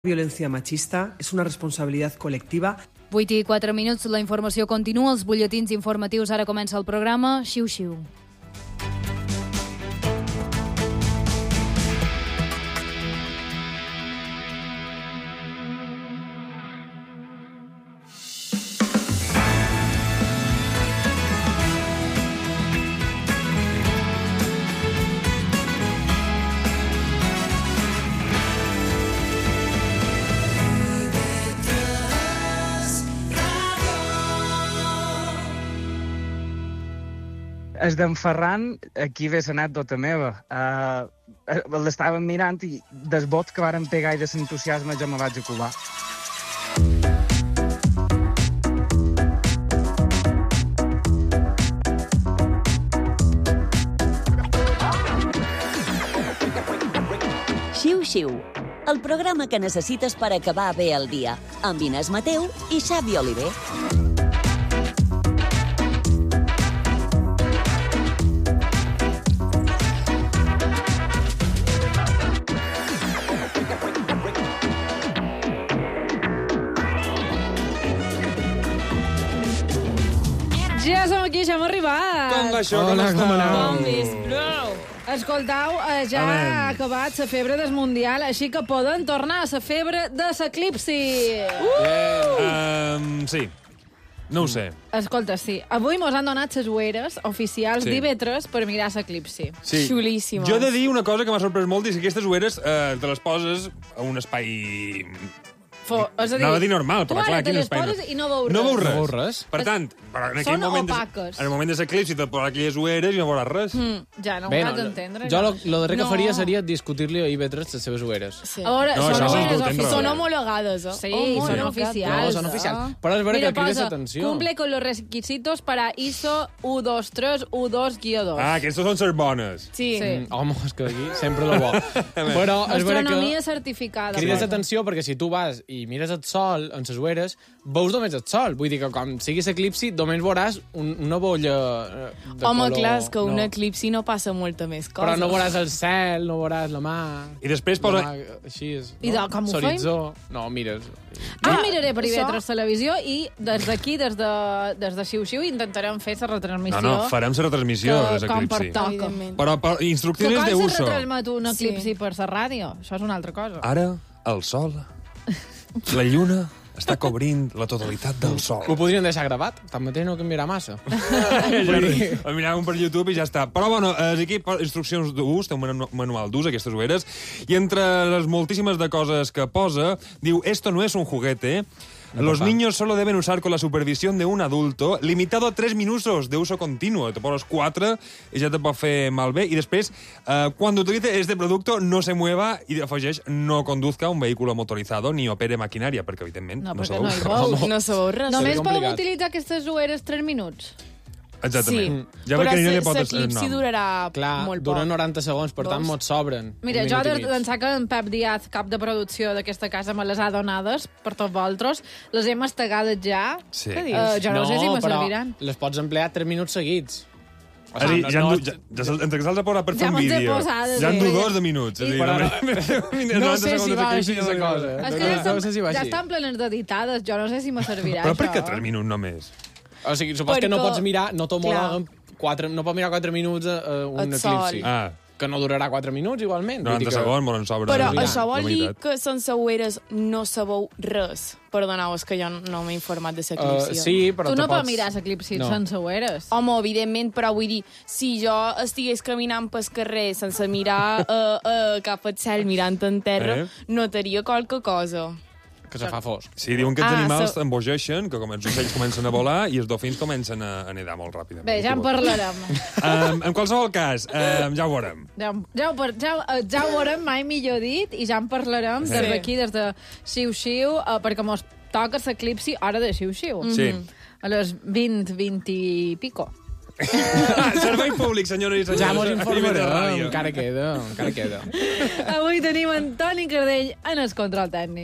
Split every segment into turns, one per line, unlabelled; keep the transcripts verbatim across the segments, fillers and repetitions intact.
violencia machista es una responsabilidad colectiva.
vuit i quatre minuts, la informació continua, els butlletins informatius, ara comença el programa. Xiu-xiu.
El d'en Ferran, aquí ve l'anècdota meva. Uh, L'estàvem mirant i des bots que varen pegar i de l'entusiasme ja me vaig acubar.
Xiu-xiu, el programa que necessites per acabar bé el dia, amb Inés Mateu i Xavi Oliver.
Ja som aquí, ja hem arribat.
Com va això?
Hola,
com
com
està?
aneu?
Com visprou. Escoltau, eh, ja ha acabat la febre del Mundial, així que poden tornar a la febre de l'eclipsi.
Uh! Um, sí. No ho sé.
Escolta, sí. Avui mos han donat les ueres oficials
Sí.
d'I V tres per mirar l'eclipsi.
Sí.
Xulíssimes.
Jo he de dir una cosa que m'ha sorprès molt, i és que aquestes ueres eh, te les poses a un espai...
Fo, és a dir,
Anava a dir normal, però
tu
clar,
ara te
quin
les
espai...
poses i no veus
No
res.
veus res.
No veus res.
Per tant, però en aquell
Són
moment de,
opaques.
en el moment de l'eclipsi te posaràs aquelles ueres i no veuràs res.
Mm, ja, no ho
Bé,
vaig
no,
entendre.
jo lo, lo darrer que
No.
faria seria discutir-li a I V tres les seves ueres.
Sí.
A veure,
No,
són
això
ueres
és el
oficials.
Són homologades, eh?
Sí,
Oh,
són
no,
oficials.
No, són oficials. Però és vera
Mira,
que crides
posa,
atenció.
cumple con los requisitos para I S O u dos tres u dos guió dos.
Ah, aquestes són ser bones.
Sí.
Sí.
Mm, home, és que aquí sempre lo bo. Però és vera
Astronomia
que
certificada.
crides
posa.
atenció perquè si tu vas i mires el sol en les ueres, veus només el sol. Vull dir que quan sigui l'eclipsi, només veuràs un, una bolla eh, de
Home,
color.
clar, és que un
no.
eclipsi no passa molta més cosa.
Però no veuràs el cel, no veuràs la mà...
I després
La
posa...
mà, així és,
I de- com ho fem?
L'horitzó. No, mires...
Ah, miraré per I V
Això-
tres Televisió i des d'aquí, des de, des de Xiu-Xiu, intentarem fer la retransmissió.
No, no, farem la retransmissió
que,
de
com per
l'eclipsi.
toca.
Evidentment.
Però, però
Que
instruccions
com
de
se
uso.
retransmet un eclipsi
Sí.
per la ràdio? Això és una altra cosa.
Ara, el sol, la lluna, està cobrint la totalitat del sol.
Ho podrien deixar gravat, tanmateix no canviarà massa.
El miràvem per YouTube i ja està. Però, bueno, és aquí instruccions d'ús, té un manu- manual d'ús, aquestes ueres, i entre les moltíssimes de coses que posa, diu, esto no es un juguete, los niños solo deben usar con la supervisión de un adulto, limitado a tres minutos de uso continuo. Te poses quatre i ja te pot fer malbé. I després, eh, cuando utilice este producto, no se mueva i afegeix no conduzca un vehículo motorizado ni opere maquinària, perquè, evidentment,
No,
no,
perquè
sabeu.
no hi veus.
No sabeu res.
Només podem
complicat.
utilitzar aquestes ueres tres minuts.
Exactament.
Sí,
Ja
però
perquè no li pot
l'eclipsi durarà
Clar,
molt poc.
dura noranta segons, per tant,
Vols?
mos sobren.
Mira,
un
jo
minut i
de-
mig.
d'ençà que en Pep Díaz, cap de producció d'aquesta casa, me les ha donades per tots vosaltres, les hem mastegades ja.
Sí.
Què dius?
Uh, jo no, sé si me
però
serviran.
les pots emplear tres minuts seguits. O
És a dir,
no-
ja,
no-
no, ja, ja, se'l- entre que se'ls ha posat per fer
Ja
un
me'ls he
vídeo.
posat,
Ja en
sí.
du dos de minuts. És a dir,
Però
només-
no sé si
segons
va
aquí,
així
ja
la
sé
cosa.
És que
no,
ja,
no
estan,
sé si va
ja
així.
estan plenes d'editades, jo no sé si me servirà
Però
això.
per què tres minuts només?
O sigui, supos que no
Perquè-
pots mirar, no t'homologuen quatre, no pots mirar quatre minuts a, a un
El sol.
eclipsi.
Ah,
Que no durarà quatre minuts, igualment. Vull dir
noranta
que-
segons, molt en sobra.
Però
la
això vol dir
meitat.
que sense ueres no sabeu res. Perdoneu, és que jo no m'he informat de l'eclipsi.
Uh, sí, però
Tu no
te
pots
pots...
mirar l'eclipsi
No.
sense ueres.
Home, evidentment, però vull dir, si jo estigués caminant pel carrer sense mirar uh, uh, cap al cel, mirant en terra,
Eh?
notaria qualque cosa.
Que se fa fosc.
Sí, diuen que els
Ah,
animals
so-
embogeixen, que com els ocells comencen a volar i els dofins comencen a, a nedar molt ràpidament.
Bé, ja en parlarem.
Um, en qualsevol cas, um, ja ho veurem.
Ja, ja, ho, par- ja, ho- ja ho veurem, mai millor dit, i ja en parlarem
Sí.
des d'aquí, des de Xiu-Xiu, eh, perquè mos toca l'eclipsi hora de Xiu-Xiu.
Sí.
A les vint, vint i pico.
Servei públic, senyores i senyors.
Ja mos
A I V tres
informarem,
Ràdio.
encara queda, encara queda.
Avui tenim en Toni Cardell en el control tècnic.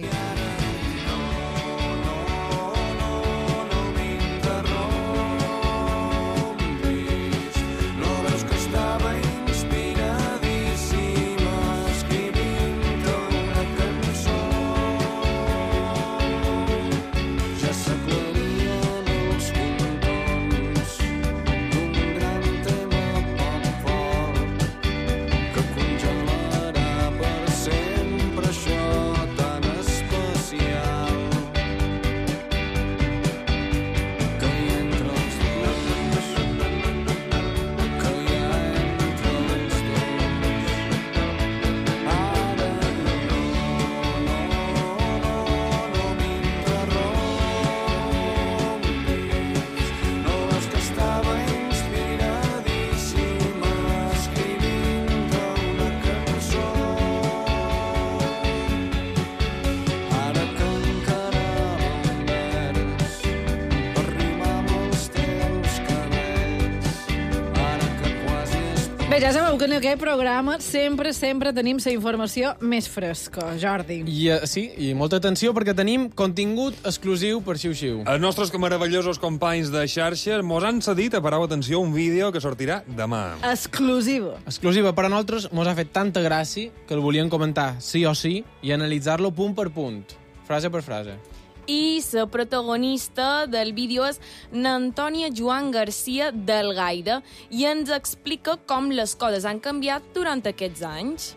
Bé, ja sabeu que en aquest programa sempre, sempre tenim la informació més fresca, Jordi.
I, uh, sí, i molta atenció perquè tenim contingut exclusiu per Xiu-Xiu.
Els nostres meravellosos companys de xarxes mos han cedit, a parau atenció, un vídeo que sortirà demà.
Exclusiva.
Exclusiva per a nosaltres, mos ha fet tanta gràcia que el volíem comentar sí o sí i analitzar-lo punt per punt, frase per frase.
I la protagonista del vídeo és n'Antònia Joan Garcia del Gaire i ens explica com les coses han canviat durant aquests anys.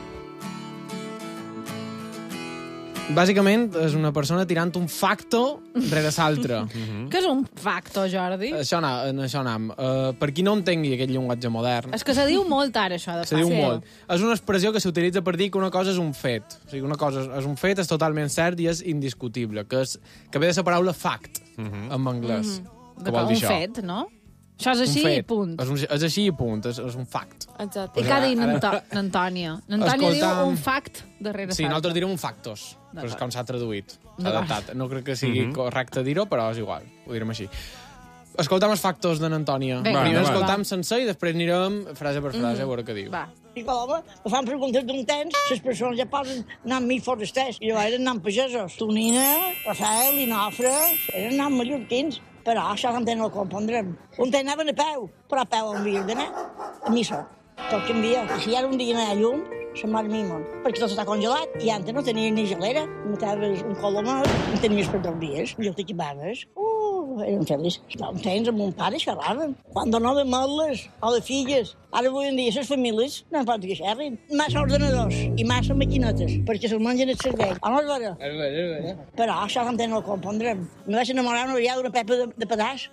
Bàsicament, és una persona tirant un facto rere l'altre.
Què és un facto, Jordi?
Això anam. Això anam. Uh, per qui no entengui aquest llenguatge modern,
És que se diu molt ara, això de
se diu
facto.
molt. És una expressió que s'utilitza per dir que una cosa és un fet. O sigui, una cosa és un fet, és totalment cert i és indiscutible, que, és, que ve de la paraula fact, en anglès.
De
Que vol
un
dir això?
fet, no? Això és així
un fet.
i punt.
És, un, és així i punt, és, és un fact.
Exacte.
I què ha dit n'Antònia? N'Antònia diu
Escolta,
un fact darrere
Sí,
l'altre.
nosaltres direm un factos, però és com s'ha traduït. S'ha
D'acord.
adaptat. No crec que sigui correcte dir-ho, però és igual. Ho direm així. Escoltam els factos de n'Antònia.
Vinga,
Primer
va.
escoltam sencer i després anirem frase per frase a veure què diu.
Va.
I home, me fan preguntes d'un temps, les persones ja posen nom mi forasters, i jo eren nom pagesos. Tonina, Rafael, Linofre, eren nom mallorquins, però això també no ho compondrem. Un temps anaven a peu, però a peu on havia d'anar, a missa. Tot canvia. Si hi ha un dia anar a llum, se'n va a mi món, perquè tot està congelat, i antes no tenia ni gelera, mataves un colomat, no tenies per dos dies, i jo t'equipaves. Uh, eren feliços. No, un temps amb mon pare xerraven. Quan donaven moles o de filles. Ara avui en dia les famílies no pot que xerrin. Massa ordenadors i massa maquinetes, perquè se'l mengen el cervell. O no és vera?
És vera, és vera.
Però això també no ho compondrem. Me vaig enamorar una vegada d'una pepa de, de pedaç.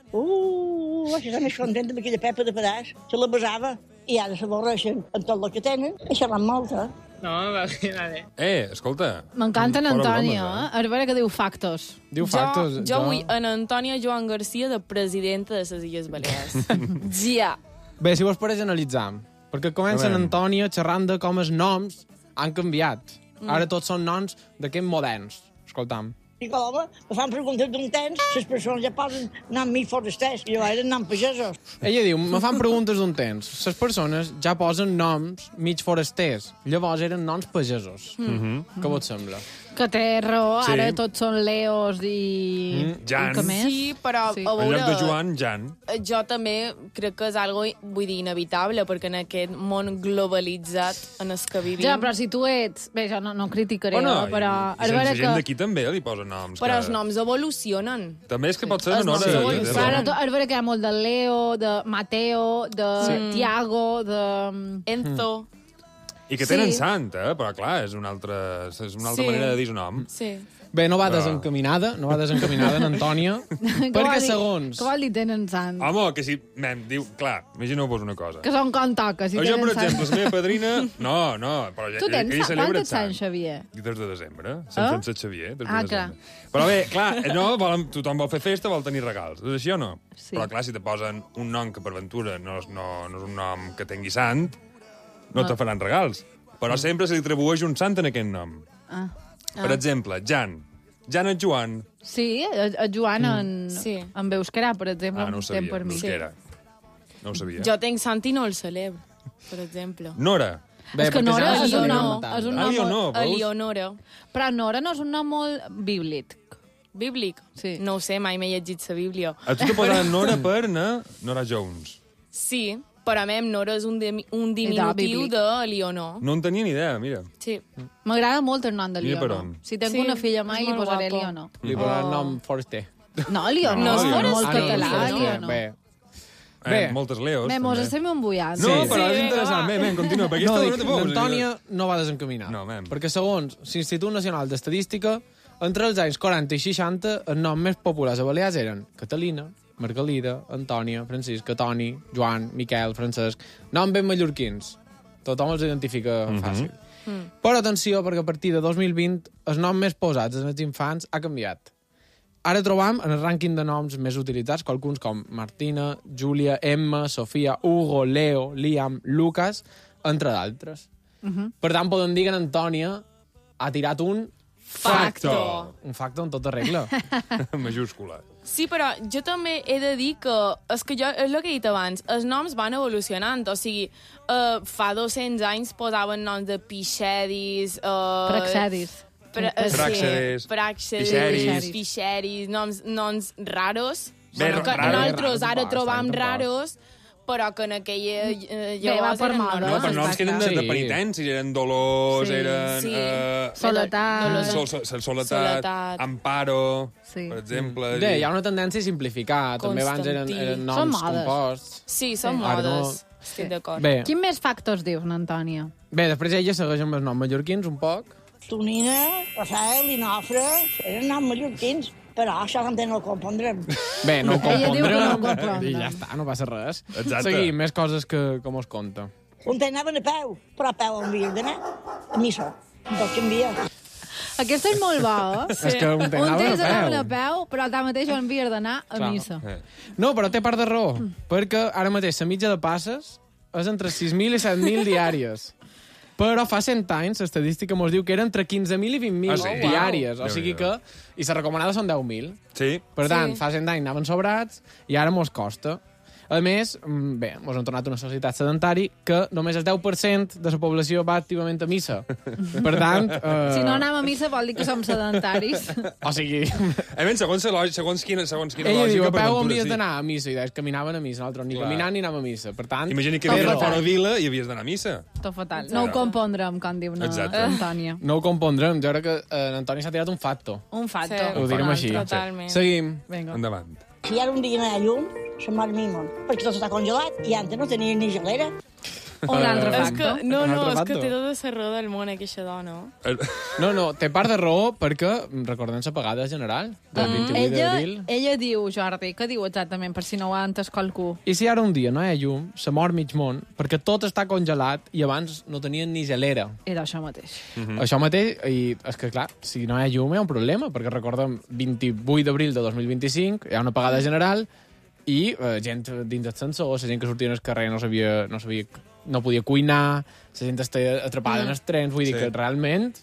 Uh, vaig estar més contenta amb aquella pepa de pedaç. Se la besava i ara s'avorreixen amb tot el que tenen i xerran molt, eh?
No, va bé, va bé.
Eh, escolta.
M'encanta
fora
n'Antònia,
bromes,
eh? A veure què diu factos.
Diu factos.
Jo, jo vull en Antònia Joan Garcia de presidenta de les Illes Balears. Ja.
Bé, si vos pareix analitzar, perquè comença
A veure.
Antònia xerrant de com els noms han canviat. Ara tots són noms d'aquests moderns. Escoltam.
I home, me fan preguntes d'un temps, les persones ja posen nom mi forasters, i jo eren nom pagesos.
Ella diu, me fan preguntes d'un temps. Les persones ja posen noms mig forasters. Llavors eren noms pagesos. Mm. Què vos sembla?
Que té raó,
Sí.
ara tots són Leos i...
Mm, Jan.
I què més?
Sí, però
Sí.
a
En
veure...
lloc de Joan, Jan.
Jo també crec que és algo, vull dir, inevitable, perquè en aquest món globalitzat en el que vivim...
Ja, però si tu ets... Bé, jo no, no criticaré,
Bueno,
no, però...
i,
a
i
veure
gent
que...
d'aquí també li posen noms.
Però
que...
els noms evolucionen.
També és que pot ser
Els
en hora...
noms
de-
evolucionen.
de-
Però ara,
de-
to- a veure que hi ha molt de Leo, de Mateo, de Tiago, de...
Enzo.
I que tenen
Sí.
sant, eh? Però clar, és una altra, és una altra
Sí.
manera de dir un nom.
Sí.
Bé, no va
Però-
desencaminada, no va desencaminada en Antònia,
Què vol
perquè
dir-
segons...
Què vol dir tenen sant?
Home, que si... Mem, diu... Clar, imagineu-vos una cosa.
Que són com toca, si
jo,
tenen
per
sant.
exemple, la meva padrina... No, no, però ja,
Tu tens
ell
sant?
celebra
Quan
el
ets sant, Xavier?
dos de desembre. Sant
Ah?
Francesc Xavier, dos de
Ah,
desembre. Però bé, clar, no, volen, tothom vol fer festa, vol tenir regals. És així o no?
Sí.
Però clar, si te posen un nom que per ventura no és, no, no és un nom que tingui sant, no, no. te faran regals. Però sempre se li atribueix un sant en aquest nom.
Ah.
Per exemple, Jan. Jan és Joan.
Sí, el el Joan en,
Sí.
en euskera, per exemple,
Ah, no ho
un temps
sabia,
per mi.
no era. No ho sabia.
Jo tenc sant i no el celebro, per exemple.
Nora.
Bé,
És que
perquè
Nora
ja
és
s'està
un
Leonor.
nom,
matant.
és un
Ah,
nom molt...
Leonor, veus?
Eleonora.
Però Nora no és un nom molt bíblic.
Bíblic?
Sí.
No ho sé, mai m'he llegit la Bíblia.
A tu te posaran Nora per na Nora Jones.
Sí, però a mi Nora és un, de, un diminutiu
bíblic.
de Leonor.
No en tenia ni idea, mira.
Sí.
M'agrada molt el nom de
Mira per
Leonor.
on.
Si tinc
Sí,
una filla mai,
és
li
molt
posaré
guapo.
Leonor.
Li posarà el nom Forster.
No, Leonor,
No,
no, és
Leonor.
molt
Ah,
català,
no,
Leonor.
Bé.
Eh,
Bé.
moltes Leos.
Bé, mos
també.
estem embullant.
No,
Sí.
però
Sí,
és
vinga,
interessant.
va.
Bé, bé, continua. Perquè
No,
aquesta
dic,
hora tampoc...
l'Antònia no va desencaminada.
No, mem.
Perquè segons l'Institut Nacional d'Estadística, entre els anys quaranta i seixanta, els noms més populars a Balears eren Catalina, Margalida, Antònia, Francisca, Toni, Joan, Miquel, Francesc... Noms ben mallorquins. Tothom els identifica
Mhm.
fàcil. Però atenció, perquè a partir de dos mil vint el nom més posats en els infants ha canviat. Ara trobam en el rànquing de noms més utilitzats qualcuns com Martina, Júlia, Emma, Sofia, Hugo, Leo, Liam, Lucas, entre d'altres.
Mhm.
Per tant, podem dir que en Antònia ha tirat un
Facto.
Un facto en tota regla.
Majúscula.
Sí, però jo també he de dir que, és que jo, és el que he dit abans, els noms van evolucionant, o sigui, uh, fa dos-cents anys posaven noms de pixedis... Uh,
Praxedis.
Pra, uh,
Pràxedes,
sí, Pràxedes,
pixeris.
pixeris, noms, noms raros,
Bé,
bueno, que
raro,
nosaltres
raro,
ara
tampoc,
trobam
tampoc.
raros, però que en aquella... Uh,
Bé, va per moda.
No, però noms que eren de, de
Sí.
penitències, eren Dolors,
Sí.
eren...
Sí.
eh,
Soledat.
Dolors.
Sol, sol, sol, soledat,
Soledat.
Amparo,
Sí.
per exemple.
Bé, hi ha una tendència a simplificar. També abans eren,
Constantí.
eren
Són
noms
modes.
composts.
Sí, són
Sí. Ara no.
modes, estic d'acord.
Bé,
Quin més factors dius, Antònia?
bé, després ella segueix amb els noms mallorquins un poc.
Tonina, Rafael i Nofre, eren noms mallorquins, però això també no ho compondrem.
Bé, no ho
Ella diu que no ho
compondrem.
comprendrem.
I ja està, no passa res.
Exacte.
Seguim, més coses que com us conta.
Un temps anaven a peu, però a peu on havia d'anar, a missa. Un poc canvia.
Aquesta és molt bona, eh?
És que un temps
Un
anaven
temps anaven
a
a
peu.
peu, però tanmateix on havies d'anar a
Clar.
missa.
Eh.
No, però té part de raó, perquè ara mateix la mitja de passes és entre sis mil i set mil diàries. Però fa cent anys l'estadística mos diu que era entre quinze mil i vint mil
Ah, sí?
diàries. O
Déu-n'hi-do.
sigui que... I la recomanada són deu mil.
Sí.
Per tant,
Sí.
fa cent anys anaven sobrats i ara mos costa. A més, mm, bé, mos han tornat una societat sedentari que només el deu per cent de la població va activament a missa. Per tant... Eh,
Si no anem a missa vol dir que som sedentaris.
O sigui,
A més, segons, la lògica, segons, quina, segons quina
ella
lògica...
diu, a
per
peu
ventura,
havies
sí.
d'anar a missa, i deies, caminaven a missa, nosaltres ni
Clar.
caminant ni anàvem a missa. Per tant...
Imagina que
té
havies de
raó.
fora a vila i havies d'anar a missa.
Tot fatal. No ho compondrem, com diu na
Exacte.
Antònia.
No ho compondrem. Jo crec que eh, Antoni s'ha tirat un facto.
Un facto.
Sí.
Ho direm
Un
així.
altre.
Totalment.
Seguim.
Vinga.
Endavant.
Si ara un dia no hi ha llum, se'n va al mimon, perquè tot està congelat i antes no tenia ni gelera.
Un altre
Eh,
És que,
facto.
no,
Un
no,
altre
és que
facto.
té tota la raó del món, aquesta dona.
Eh,
No, no, té part de raó perquè recordem la pagada general del vint-i-vuit
Mm. Ella,
d'abril.
ella diu, Jordi, què diu exactament, per si no ho ha entès qualcú?
I si ara un dia no hi ha llum, se mor mig món perquè tot està congelat i abans no tenien ni gelera.
Era això mateix.
Mm -hmm. Això mateix, i és que clar, si no hi ha llum hi ha un problema, perquè recordem vint-i-vuit d'abril de dos mil vint-i-cinc, hi ha una pagada general i eh, gent dins d'ascensors, la gent que sortia al carrer no sabia, no sabia, no podia cuinar, la gent està atrapada mm. en els trens, vull dir
Sí.
que realment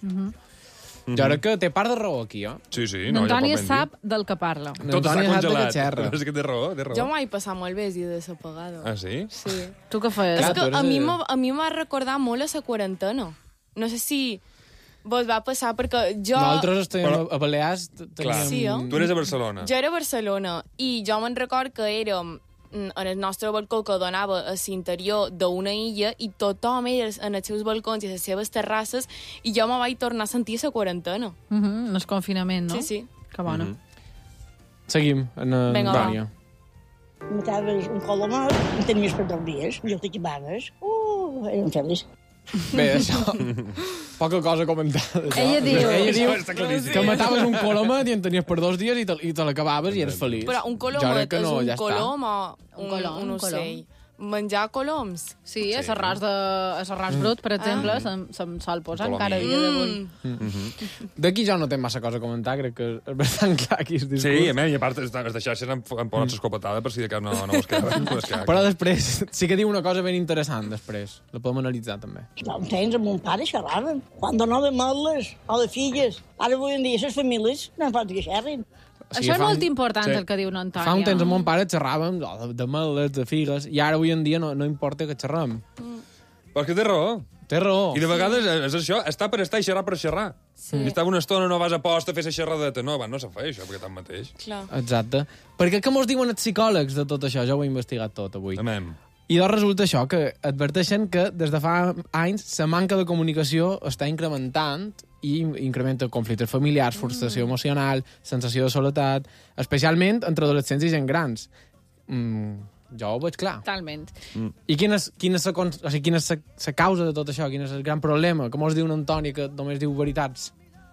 jo crec que té part de raó aquí, eh?
Sí, sí. No,
Antònia
ja pot ben
sap del que parla.
dir. Tot està
Antònia sap de què
congelat.
xerra.
És que té raó, té raó.
Jo m'ho vaig passar molt bé el dia de l'apagada.
Ah, sí?
Sí.
Tu què feies?
Clar,
És que
tu eres
a mi
de-
m'ha- a mi m'ha recordar molt a la quarantena. No sé si vos va passar, perquè jo...
Nosaltres estem
Però-
a Balears, t-
Clar.
teníem...
Sí, eh?
Tu eres a Barcelona.
Jo era a Barcelona i jo me'n record que érem mm, en el nostre balcó que donava a l'interior d'una illa i tothom era en els seus balcons i les seves terrasses i jo me vaig tornar a sentir la quarantena.
Uh -huh, el confinament, no?
Sí, sí.
Que bona.
Mhm.
Seguim, en
Vinga, va.
Antònia.
Mataves un colomat, en tenies per dos dies, i el t'equipaves. Uh, eren feliç.
Bé, això... Poca cosa a comentar. d'això.
Ella diu-
Ella diu
Està claríssim.
que mataves un colomet i en tenies per dos dies i te, i te l'acabaves i eres feliç.
Però un
Jo
colomet
crec que
és
no,
un
ja està.
colom o un,
Un colom,
un
un
ocell? Menjar coloms?
Sí, és arròs, de, és arròs brut, per exemple,
Ah.
se'm, se'm sol posar
Colomí.
encara a dia d'avui.
Mm.
D'aquí jo no tinc massa cosa a comentar, crec que és bastant clar aquí el discurs.
Sí, a més, i a part, els els de xarxes han, han posat l'escopetada per si de cas no, no us queda. No us queda.
Però després sí que diu una cosa ben interessant, després. La podem analitzar, també.
Fa un temps amb mon pare xerraven. Quan donaven moles o de filles. Ara avui en dia les famílies no fan que xerrin.
Això és
fa
molt
un-
important,
sí.
el que diu Antònia.
Fa un temps amb mon pare xerràvem oh, de, de meles, de figues, i ara avui en dia no, no importa que xerrem.
Però és que té raó.
Té raó.
I de vegades és això, estar per estar i xerrar per xerrar. Sí. I estar una estona no vas a posta a fer la xerradeta. No, va, no se fa això, perquè tant mateix.
Clar.
Exacte. Perquè què mos diuen els psicòlegs de tot això? Jo ho he investigat tot avui.
Amem.
I doncs resulta això, que adverteixen que des de fa anys la manca de comunicació està incrementant i incrementa conflictes familiars, frustració emocional, sensació de soledat, especialment entre adolescents i gent grans. Mm, jo ho veig clar.
Totalment.
I quina és, quina és, la, cons- o sigui, quina és la, la causa de tot això? Quin és el gran problema? Com es diu un Antoni que només diu veritats?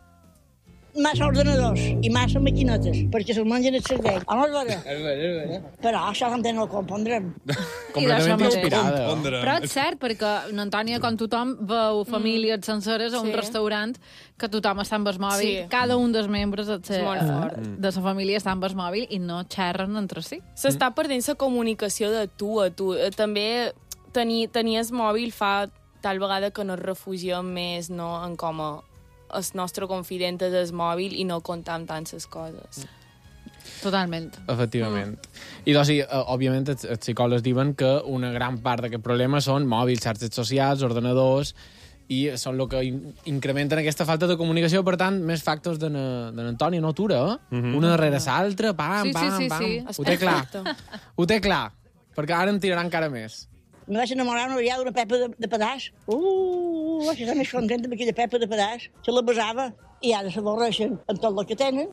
Massa ordenadors i massa maquinetes, perquè se'l mengen el cervell. O no és vera?
És vera, és vera.
Però això també no ho compondrem.
Completament
mateix.
inspirada.
Compondre.
Però és cert, perquè l'Antònia, com tothom, veu famílies senceres a un
Sí.
restaurant que tothom està amb el mòbil,
Sí.
cada un dels membres de
És molt
la,
fort.
de la família està amb el mòbil i no xerren entre si.
S'està perdent la comunicació de tu a tu. Eh, També tenir, tenies mòbil fa tal vegada que no es refugiem més no, en com a el nostre confident és el mòbil i no comptam tant les coses.
Totalment.
Efectivament. Mm. I doncs, sí, òbviament, els, els psicòlegs diuen que una gran part d'aquest problema són mòbils, xarxes socials, ordenadors, i són el que in incrementen aquesta falta de comunicació. Per tant, més factors de n'Antoni no atura, eh? Mm -hmm. Una darrere l'altra, pam,
sí,
pam,
sí, sí,
pam.
sí.
Ho té clar. Ho té clar, perquè ara en tiraran encara més.
Me vaig enamorar una vegada d'una Pepa de, de Pedàs. Uh, vaig estar més contenta amb aquella Pepa de Pedàs. Se la besava i ara s'avorreixen amb tot el que tenen.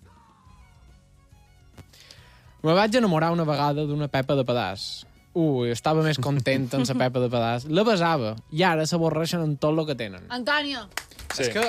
Me vaig enamorar una vegada d'una Pepa de Pedàs. Ui, estava més contenta amb la Pepa de Pedàs. La besava i ara s'avorreixen amb tot el que tenen.
Antònia.
Sí. És que...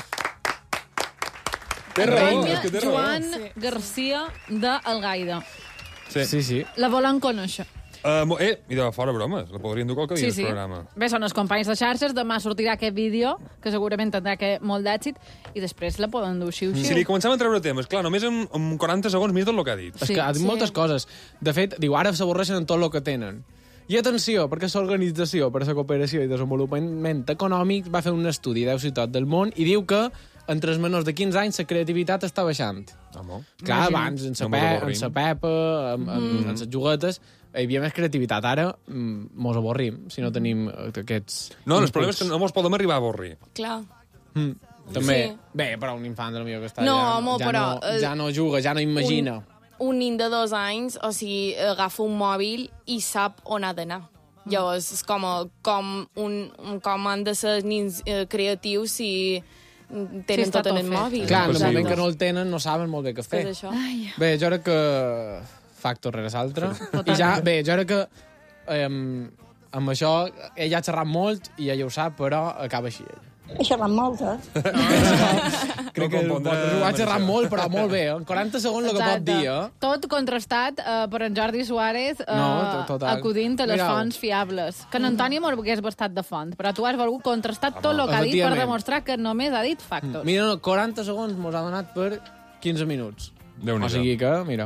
Té raó,
Antònia
és que té raó.
Joan Garcia de Algaida.
Sí,
sí. sí.
La volen conèixer.
Uh, eh, i de fora bromes, la podrien dur qualque dia
Sí, sí.
al programa.
Bé, són els companys de xarxes, demà sortirà aquest vídeo, que segurament tindrà que molt d'èxit, i després la poden dur xiu-xiu.
Si li comencem a treure temes, clar, només en, en quaranta segons mira tot el que ha dit.
És que ha dit moltes coses. De fet, diu, ara s'avorreixen en tot el que tenen. I atenció, perquè l'Organització per a la Cooperació i Desenvolupament Econòmic va fer un estudi a deu ciutats del món i diu que entre els menors de quinze anys la creativitat està baixant.
Home.
Clar, abans, en
No
la
mos
pe
avorrim.
en sa pepa, en, en,
Mm.
en les juguetes, hi havia més creativitat. Ara mm, mos avorrim si no tenim aquests...
No, el problema és que no mos podem arribar a avorrir.
Clar.
Mm, també.
Sí.
Bé, però un infant, potser que està
No,
ja,
home,
ja,
però,
no,
eh,
ja no juga, ja no imagina.
Un, un nin de dos anys, o sigui, agafa un mòbil i sap on ha d'anar. Llavors, és com, a- com, un, un, com han de ser nins eh, creatius si tenen
Sí, està
tot en
tot
el
fet.
mòbil.
Clar, en el
Impossible.
moment que no el tenen no saben molt bé què fer.
És això.
Bé, jo crec que factor rere l'altre. I ja, bé, jo crec que eh, amb això ell ha xerrat molt i ella ho sap, però acaba així ell.
He xerrat molt, eh?
Crec que
compondrà,
ho ha xerrat
Marisol.
molt, però molt bé. En quaranta segons el que pot dir, eh?
Tot contrastat eh, per en Jordi Suárez, eh,
No, total.
acudint a les
Mira-ho.
fonts fiables. Que en Antoni m'ho hagués bastat de font, però tu has volgut contrastar tot el que ha dit per
Efectivament.
demostrar que només ha dit factos.
Mira, no, quaranta segons mos ha donat per quinze minuts.
Déu-n'hi-do.
O sigui que, mira...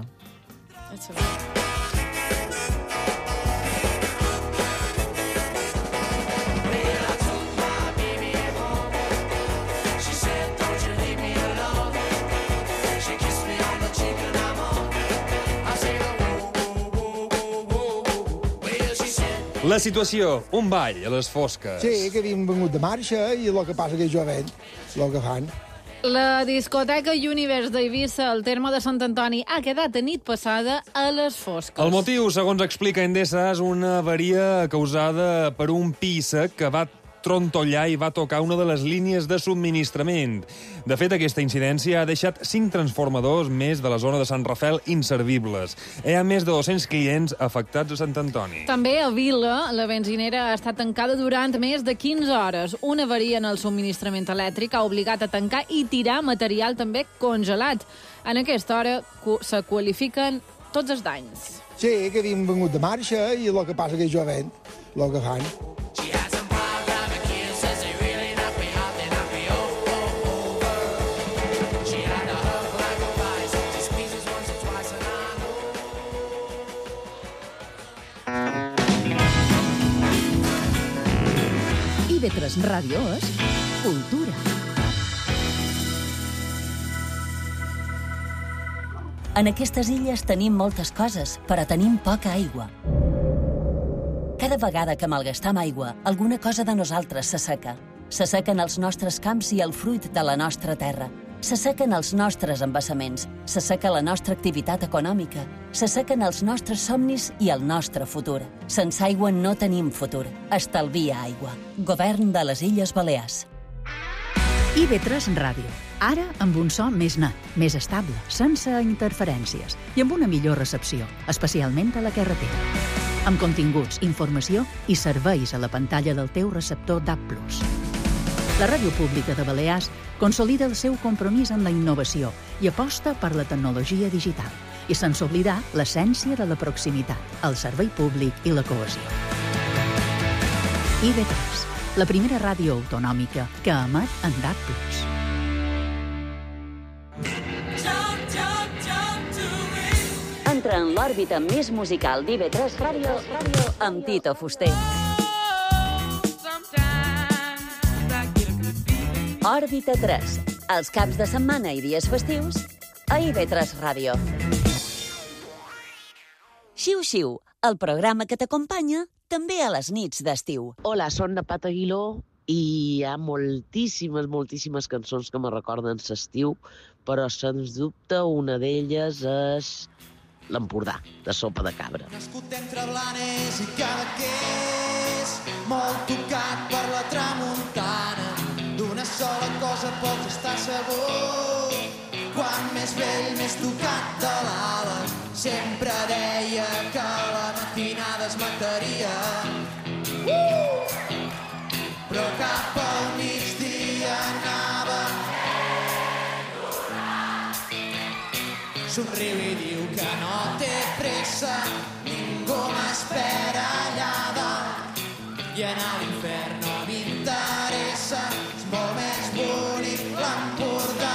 La situació, un ball a les fosques.
Sí, que havíem vengut de marxa i el que passa que jo veig el que fan.
La discoteca Universe d'Eivissa, al terme de Sant Antoni, ha quedat a nit passada a les fosques.
El motiu, segons explica Endesa, és una avaria causada per un pissa que va trontollar i va tocar una de les línies de subministrament. De fet, aquesta incidència ha deixat cinc transformadors més de la zona de Sant Rafel inservibles. Hi ha més de dos-cents clients afectats a Sant Antoni.
També a Vila, la benzinera ha estat tancada durant més de quinze hores. Una avaria en el subministrament elèctric ha obligat a tancar i tirar material també congelat. En aquesta hora cu- se qualifiquen tots els danys.
Sí, que havíem vengut de marxa i el que passa que jo veig el que fan.
I ve tres Ràdio és cultura.
En aquestes illes tenim moltes coses, però tenim poca aigua. Cada vegada que malgastam aigua, alguna cosa de nosaltres s'asseca. S'assequen els nostres camps i el fruit de la nostra terra. S'assequen els nostres embassaments. S'asseca la nostra activitat econòmica. S'assequen els nostres somnis i el nostre futur. Sense aigua no tenim futur. Estalvia aigua. Govern de les Illes Balears.
I ve tres Ràdio. Ara amb un so més net, més estable, sense interferències i amb una millor recepció, especialment a la carretera. Amb continguts, informació i serveis a la pantalla del teu receptor D A B plus. La Ràdio Pública de Balears consolida el seu compromís amb la innovació i aposta per la tecnologia digital, i sense oblidar l'essència de la proximitat, el servei públic i la cohesió. I ve tres, la primera ràdio autonòmica que emet en D A B plus.
Entra en l'òrbita més musical d'I V tres Ràdio amb Tito Fuster. Òrbita tres, Els caps de setmana i dies festius a I V tres Ràdio. Xiu-xiu, el programa que t'acompanya també a les nits d'estiu.
Hola, son de Pat Aguiló i hi ha moltíssimes, moltíssimes cançons que me recorden l'estiu, però sens dubte una d'elles és l'Empordà, de Sopa de Cabra.
Nascut entre Blanes i Cadaqués, molt tocat per la tramuntana, d'una sola cosa pots estar segur. Quan més vell, més tocat de l'ala, sempre deia que la matinada es mataria. Uh! Però cap al migdia anava. Somriu i diu que no té pressa, ningú m'espera allà dalt. I anar a l'infern no m'interessa, és molt més bonic l'Empordà.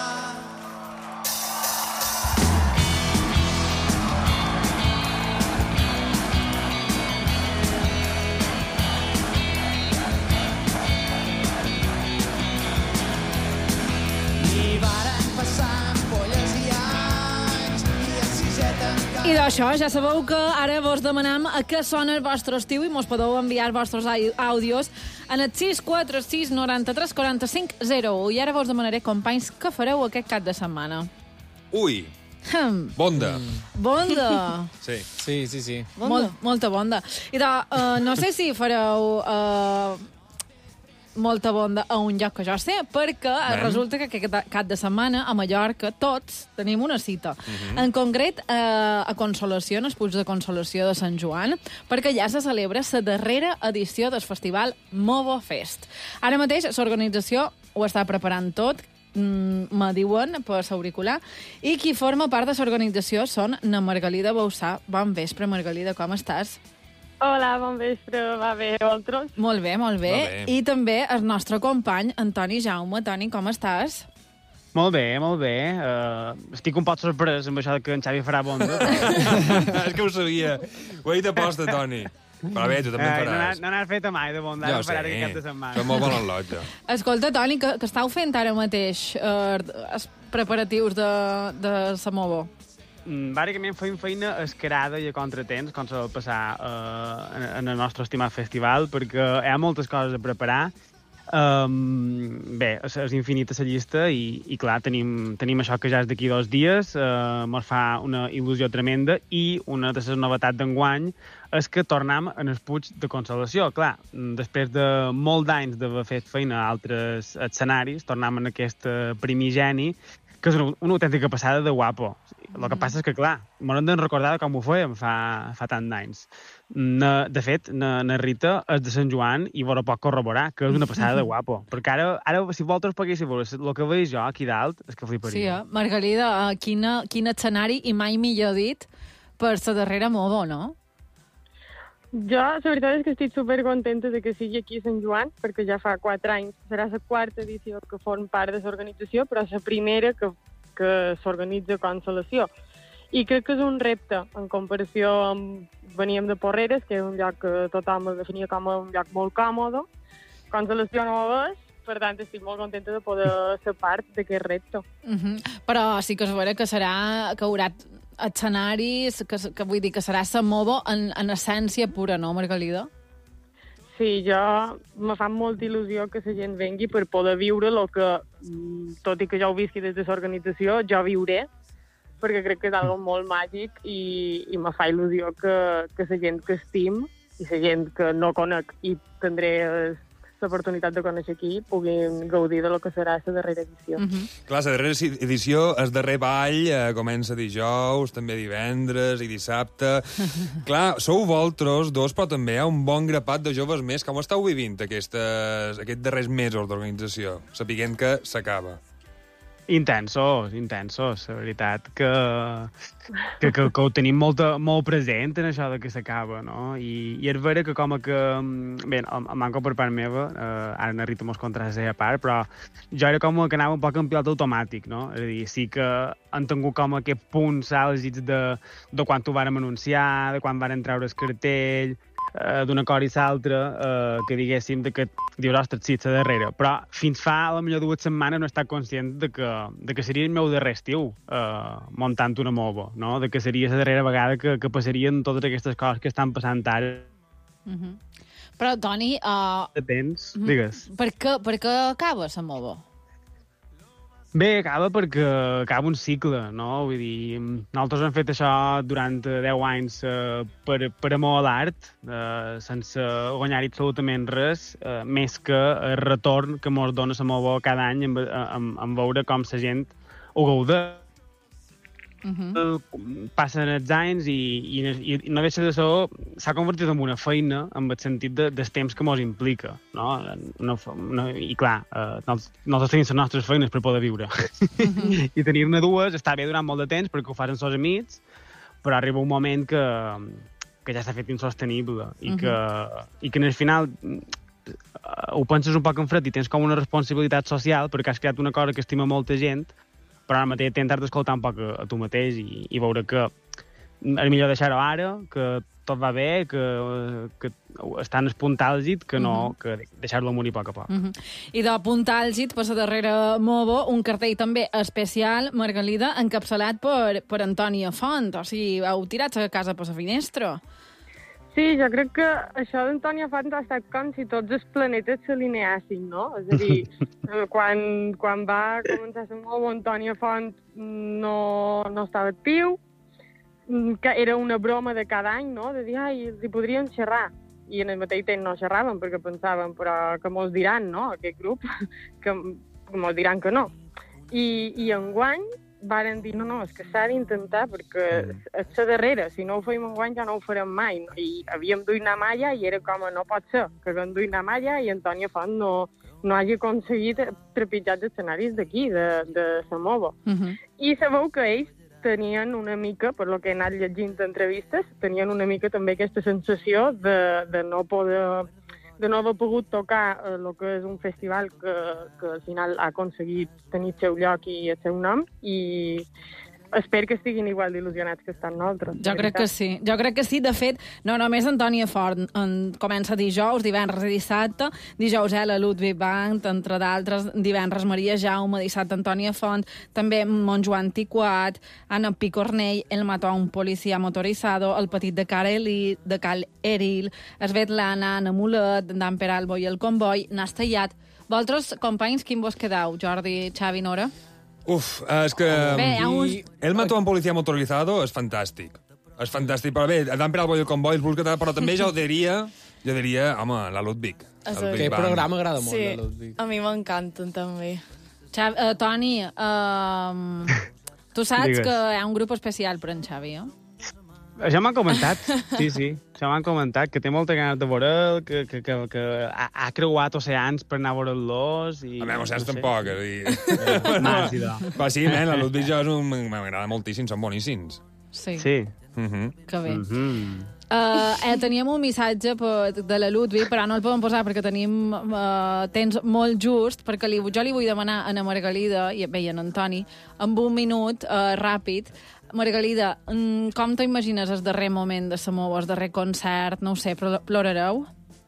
I d'això, ja sabeu que ara vos demanam a què sona el vostre estiu i mos podeu enviar els vostres àudios en el sis quatre sis noranta-tres quaranta-cinc zero u. I ara vos demanaré, companys, què fareu aquest cap de setmana?
Ui! Bonda.
Bonda.
Sí.
Sí, sí, sí.
Mol, molta bonda. I de, uh, no sé si fareu uh, molta bonda a un lloc que jo sé, perquè
Ben.
resulta que aquest cap de setmana a Mallorca tots tenim una cita.
Mhm.
En concret, eh, a Consolació, en el Puig de Consolació de Sant Joan, perquè ja se celebra la darrera edició del festival Movo Fest. Ara mateix l'organització ho està preparant tot, mm, me diuen per l'auricular, i qui forma part de l'organització són na Margalida Bausà. Bon vespre, Margalida, com estàs?
Hola, bon vespre, va bé, vosaltres?
Molt bé, molt bé.
Va bé.
I també el nostre company, Antoni Jaume. Toni, com estàs?
Molt bé, molt bé. Uh, estic un poc sorprès amb això que en Xavi farà bonda.
És que ho sabia. Ho he dit a posta, Toni. Però bé, tu també en
Eh, no n'ha-
faràs.
no n'has fet mai de bonda,
Ja ho
no farà
sé.
aquest cap de setmana.
Som molt bon al·lotge.
Escolta, Toni, que, que estàu fent ara mateix eh, els preparatius de, de Samovo?
Mm, bàsicament feim feina escarada i a contratemps, com s'ha de passar eh, en, en el nostre estimat festival, perquè hi ha moltes coses a preparar. Um, bé, és, és infinita la llista i, i clar, tenim, tenim això que ja és d'aquí dos dies, uh, ens fa una il·lusió tremenda i una de les novetats d'enguany és que tornem en el Puig de Consolació. Clar, després de molt d'anys d'haver fet feina a altres escenaris, tornem en aquest primigeni, que és una, una autèntica passada de guapo. El que passa és que, clar, m'ho hem de recordar com ho fèiem fa, fa tant d'anys. Na, de fet, na, na Rita és de Sant Joan i vos ho pot corroborar, que és una passada de guapo. Perquè ara, ara si vosaltres poguéssiu veure el que veig jo aquí dalt, és que fliparia.
Sí, eh? Margalida, eh, quina, quin escenari, i mai millor dit, per la darrera Movo, no?
Jo, la veritat és que estic supercontenta de que sigui aquí a Sant Joan, perquè ja fa quatre anys, serà la quarta edició que form part de l'organització, però la primera que, que s'organitza a Consolació. I crec que és un repte, en comparació amb... Veníem de Porreres, que és un lloc que tothom el definia com un lloc molt còmode. Consolació no ho és, per tant, estic molt contenta de poder ser part d'aquest repte.
Uh -huh. Però sí que es veurà que serà... que haurà escenaris, que, que vull dir que serà Samovo en, en essència pura, no, Margalida?
Sí, jo me fa molta il·lusió que la gent vengui per poder viure el que, tot i que jo ho visqui des de l'organització, jo viuré, perquè crec que és algo molt màgic i, i me fa il·lusió que, que la gent que estim i la gent que no conec i tindré l'oportunitat de conèixer aquí puguin gaudir de lo que serà la darrera edició.
Uh -huh.
Clar, la darrera edició, el darrer ball, eh, comença dijous, també divendres i dissabte. Clar, sou vosaltres dos, però també hi ha un bon grapat de joves més. Com estàu vivint aquestes, aquests darrers mesos d'organització, sapiguent que s'acaba?
Intensos, intensos. La veritat que, que, que, que ho tenim molt, molt present en això de que s'acaba, no? I, I és vera que com a que... Bé, el manco per part meva, eh, ara na Rita mos contrasé a part, però jo era com que anava un poc en pilot automàtic, no? És a dir, sí que han tingut com aquests punts àlgids de, de quan ho vàrem anunciar, de quan vàrem treure el cartell, eh, d'una cosa i l'altra, eh, que diguéssim de que dius, ostres, sí, ets a darrere. Però fins fa a la millor dues setmanes no he estat conscient de que, de que seria el meu darrer estiu eh, muntant una mobo, no? De que seria la darrera vegada que, que passarien totes aquestes coses que estan passant ara.
Uh-huh. Però, Toni... Uh...
De temps, digues.
Per què, per què acaba la mobo?
Bé, acaba perquè acaba un cicle, no? Vull dir, nosaltres hem fet això durant deu anys eh, per, per amor a l'art, eh, sense guanyar-hi absolutament res, eh, més que el retorn que ens dona la mobo cada any en, en, en veure com la gent ho gaudeix. Uh-huh. Passen els anys i, i, i no deixa de ser, s'ha convertit en una feina en el sentit de, del temps que mos implica, no? No, no, i clar, eh, nosaltres tenim les nostres feines per poder viure. Uh-huh. I tenir-ne dues està bé durant molt de temps perquè ho fan els seus amics, però arriba un moment que, que ja s'ha fet insostenible i, uh-huh. que, i que en el final ho penses un poc en fred i tens com una responsabilitat social perquè has creat una cosa que estima molta gent, però ara mateix intentar d'escoltar un poc a, a tu mateix i, i veure que és millor deixar-ho ara, que tot va bé, que, que està en el punt àlgid, que no, uh-huh. que deixar-lo morir a poc a poc.
Uh-huh. I de punt àlgid, per la darrera mobo, un cartell també especial, Margalida, encapçalat per, per Antònia Font. O sigui, heu tirat a casa per la finestra.
Sí, jo crec que això d'Antònia Font ha estat com si tots els planetes s'alineassin, no? És a dir, quan, quan va començar a moure Antònia Font no, no estava actiu, que era una broma de cada any, no? De dir, ai, els hi podrien xerrar. I en el mateix temps no xerraven perquè pensaven, però que mos diran, no?, aquest grup, que, que mos diran que no. I, i enguany varen dir, no, no, és que s'ha d'intentar perquè és la darrera, si no ho feim enguany ja no ho farem mai. No? I havíem duit una malla i era com, no pot ser, que haguem duit una malla i Antònia Font no, no hagi aconseguit trepitjar els escenaris d'aquí, de, de Samovo. Uh-huh. I sabeu que ells tenien una mica, per lo que he anat llegint entrevistes, tenien una mica també aquesta sensació de, de no poder... de no haver pogut tocar el eh, que és un festival que, que al final ha aconseguit tenir el seu lloc i el seu nom, i espero que estiguin igual d'il·lusionats que estan nosaltres.
Jo crec que sí. Jo crec que sí. De fet, no només Antònia Font en, comença dijous, divendres i dissabte, dijous Ela Ludwig Band, entre d'altres, divendres Maria Jaume, dissabte Antònia Font, també Montjoan Tiquat, Anna Picornell, El mató a un policia motorizado, El petit de Cal Eril, de Cal Eril, Svetlana, Anna Mulet, Dan Peralbo i El Comboi, Nastallat. Vosaltres, companys, quin vos quedau? Jordi, Xavi, Nora?
Uf, és que...
Bé, uns...
El mató amb policia motorizado és fantàstic. És fantàstic, però bé, Dan Peralbo i El Comboi, però també jo diria, jo diria, home, la Ludwig.
Aquest programa agrada molt,
sí,
la Ludwig.
A mi m'encanten, també.
Xavi, uh, Toni, uh, tu saps Digues. Que hi ha un grup especial per en Xavi, eh?
Això m'han comentat, sí, sí. Això m'han comentat, que té molta ganes de veure'l, que, que, que, que ha, ha creuat oceans per anar a veure'l-los... I...
A veure, oceans no sé. Tampoc. És dir...
Mas, sí, no.
Però sí, nen, la Ludwig jo és un... m'agrada moltíssim, són boníssims.
Sí.
Sí.
Uh-huh.
Que bé.
Uh-huh.
Uh, eh, teníem un missatge per, de la Ludwig, però no el podem posar perquè tenim uh, temps molt just, perquè li, jo li vull demanar a na Margalida i bé, a en Antoni, amb un minut uh, ràpid. Margalida, com t'imagines el darrer moment de Samoa, el darrer concert, no ho sé, plorareu?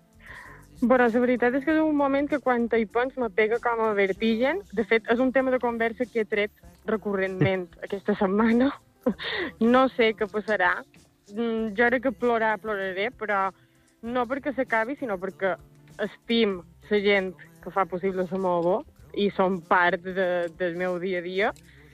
Però la veritat és que és un moment que quan hi pens me pega com a vertigen. De fet, és un tema de conversa que he tret recurrentment aquesta setmana. No sé què passarà. Jo crec que plorar, ploraré, però no perquè s'acabi, sinó perquè estim la gent que fa possible Samoa i són part de, del meu dia a dia.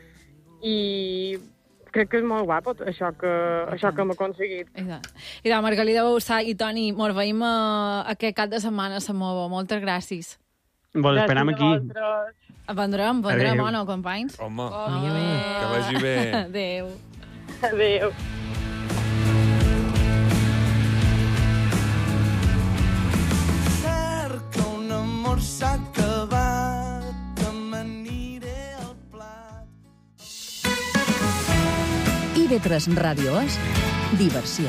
I crec que és molt guapo això que, això que hem aconseguit.
I de, I de Margalida Boussà i Toni, mos veiem uh, aquest cap de setmana a Samoa. Moltes gràcies.
Vos esperam aquí.
Vendrem, vendrem, o no, companys?
Home,
oh,
que vagi bé.
Adéu.
Adéu.
Cerca un amor s'ha acabat, que m'aniré al plat.
I ve tres Ràdio és diversió.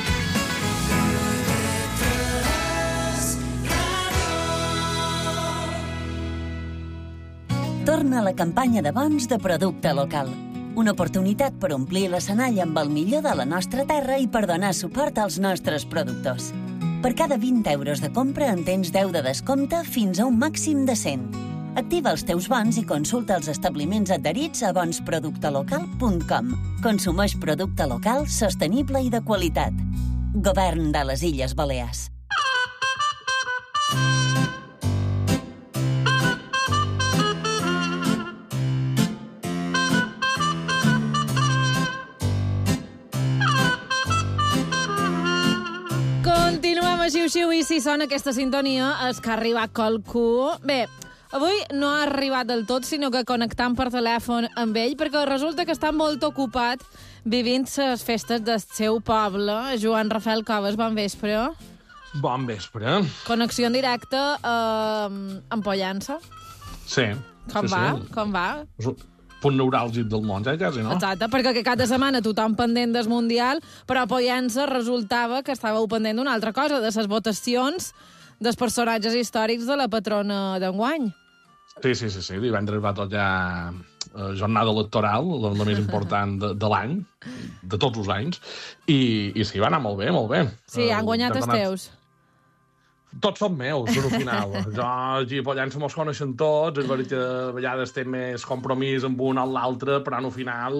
Torna la campanya de bons de producte local. Una oportunitat per omplir l'escenari amb el millor de la nostra terra i per donar suport als nostres productors.
Per cada vint euros de compra en tens deu de descompte fins a un màxim de cent. Activa els teus bons i consulta els establiments adherits a bonsproductelocal punt com. Consumeix producte local, sostenible i de qualitat. Govern de les Illes Balears.
Continuem a Xiu-Xiu i si sona aquesta sintonia és que ha arribat qualcú. Bé, avui no ha arribat del tot, sinó que connectant per telèfon amb ell, perquè resulta que està molt ocupat vivint les festes del seu poble. Joan Rafael Coves, bon vespre.
Bon vespre.
Connexió en directe eh, amb Pollença.
Sí.
Com
sí,
va?
Sí.
Com va?
És un punt neuràlgic del món, ja, quasi, no?
Exacte, perquè que cada setmana tothom pendent del Mundial, però a Pollença resultava que estàveu pendent d'una altra cosa, de les votacions dels personatges històrics de la patrona d'enguany.
Sí, sí, sí, sí. Divendres va tot ja eh, jornada electoral, la, la més important de, de l'any, de tots els anys, i, i sí, va anar molt bé, molt bé.
Sí, han guanyat els teus.
Tots són meus, al final. Jo aquí a Pollença mos coneixen tots, és veritat que a vegades té més compromís amb un o l'altre, però al final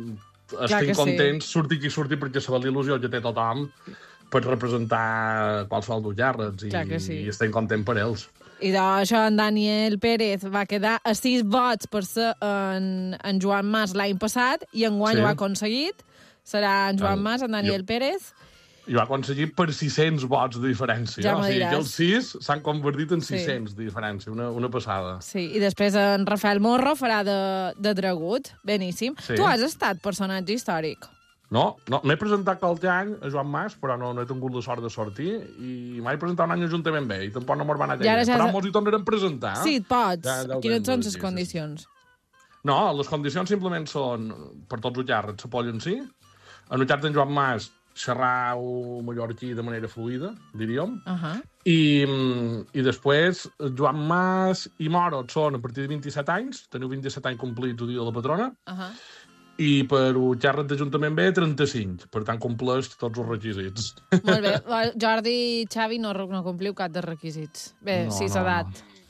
estic contents, sí. Surti qui surti, perquè saber l'il·lusió que té tothom per representar qualsevol dels llarres, i, sí. I estic content per ells.
I d'això en Daniel Pérez va quedar a sis vots per ser en, en Joan Mas l'any passat, i enguany sí. Ho ha aconseguit. Serà en Joan Mas, en Daniel jo... Pérez.
I ho ha aconseguit per sis-cents vots de diferència.
Ja
o sigui,
que
els sis s'han convertit en sis-cents
sí.
de diferència, una, una passada.
Sí, i després en Rafael Morro farà de, de dragut. Beníssim. Sí. Tu has estat personatge històric?
No, no. M'he presentat qualque any a Joan Mas, però no, no he tingut la sort de sortir, i m'he presentat un any juntament amb ell, i tampoc no m'ho van anar ja ja però mos hi tornarem a presentar.
Sí, et pots. Ja, ja Quines són les
sí,
condicions?
No, les condicions simplement són, per tots els llargs, s'apoyen sí. En el llarg d'en Joan Mas, xerrar o mallorquí de manera fluida, diríem.
Uh -huh.
I, I després, Joan Mas i Moro són a partir de vint-i-set anys, teniu vint-i-set anys complits el dia de la patrona,
uh -huh.
i per un xerrat d'Ajuntament B, trenta-cinc. Per tant, compleix tots els requisits.
Molt bé. Jordi i Xavi no, no compliu cap de requisits. Bé, no, sí, s'edat.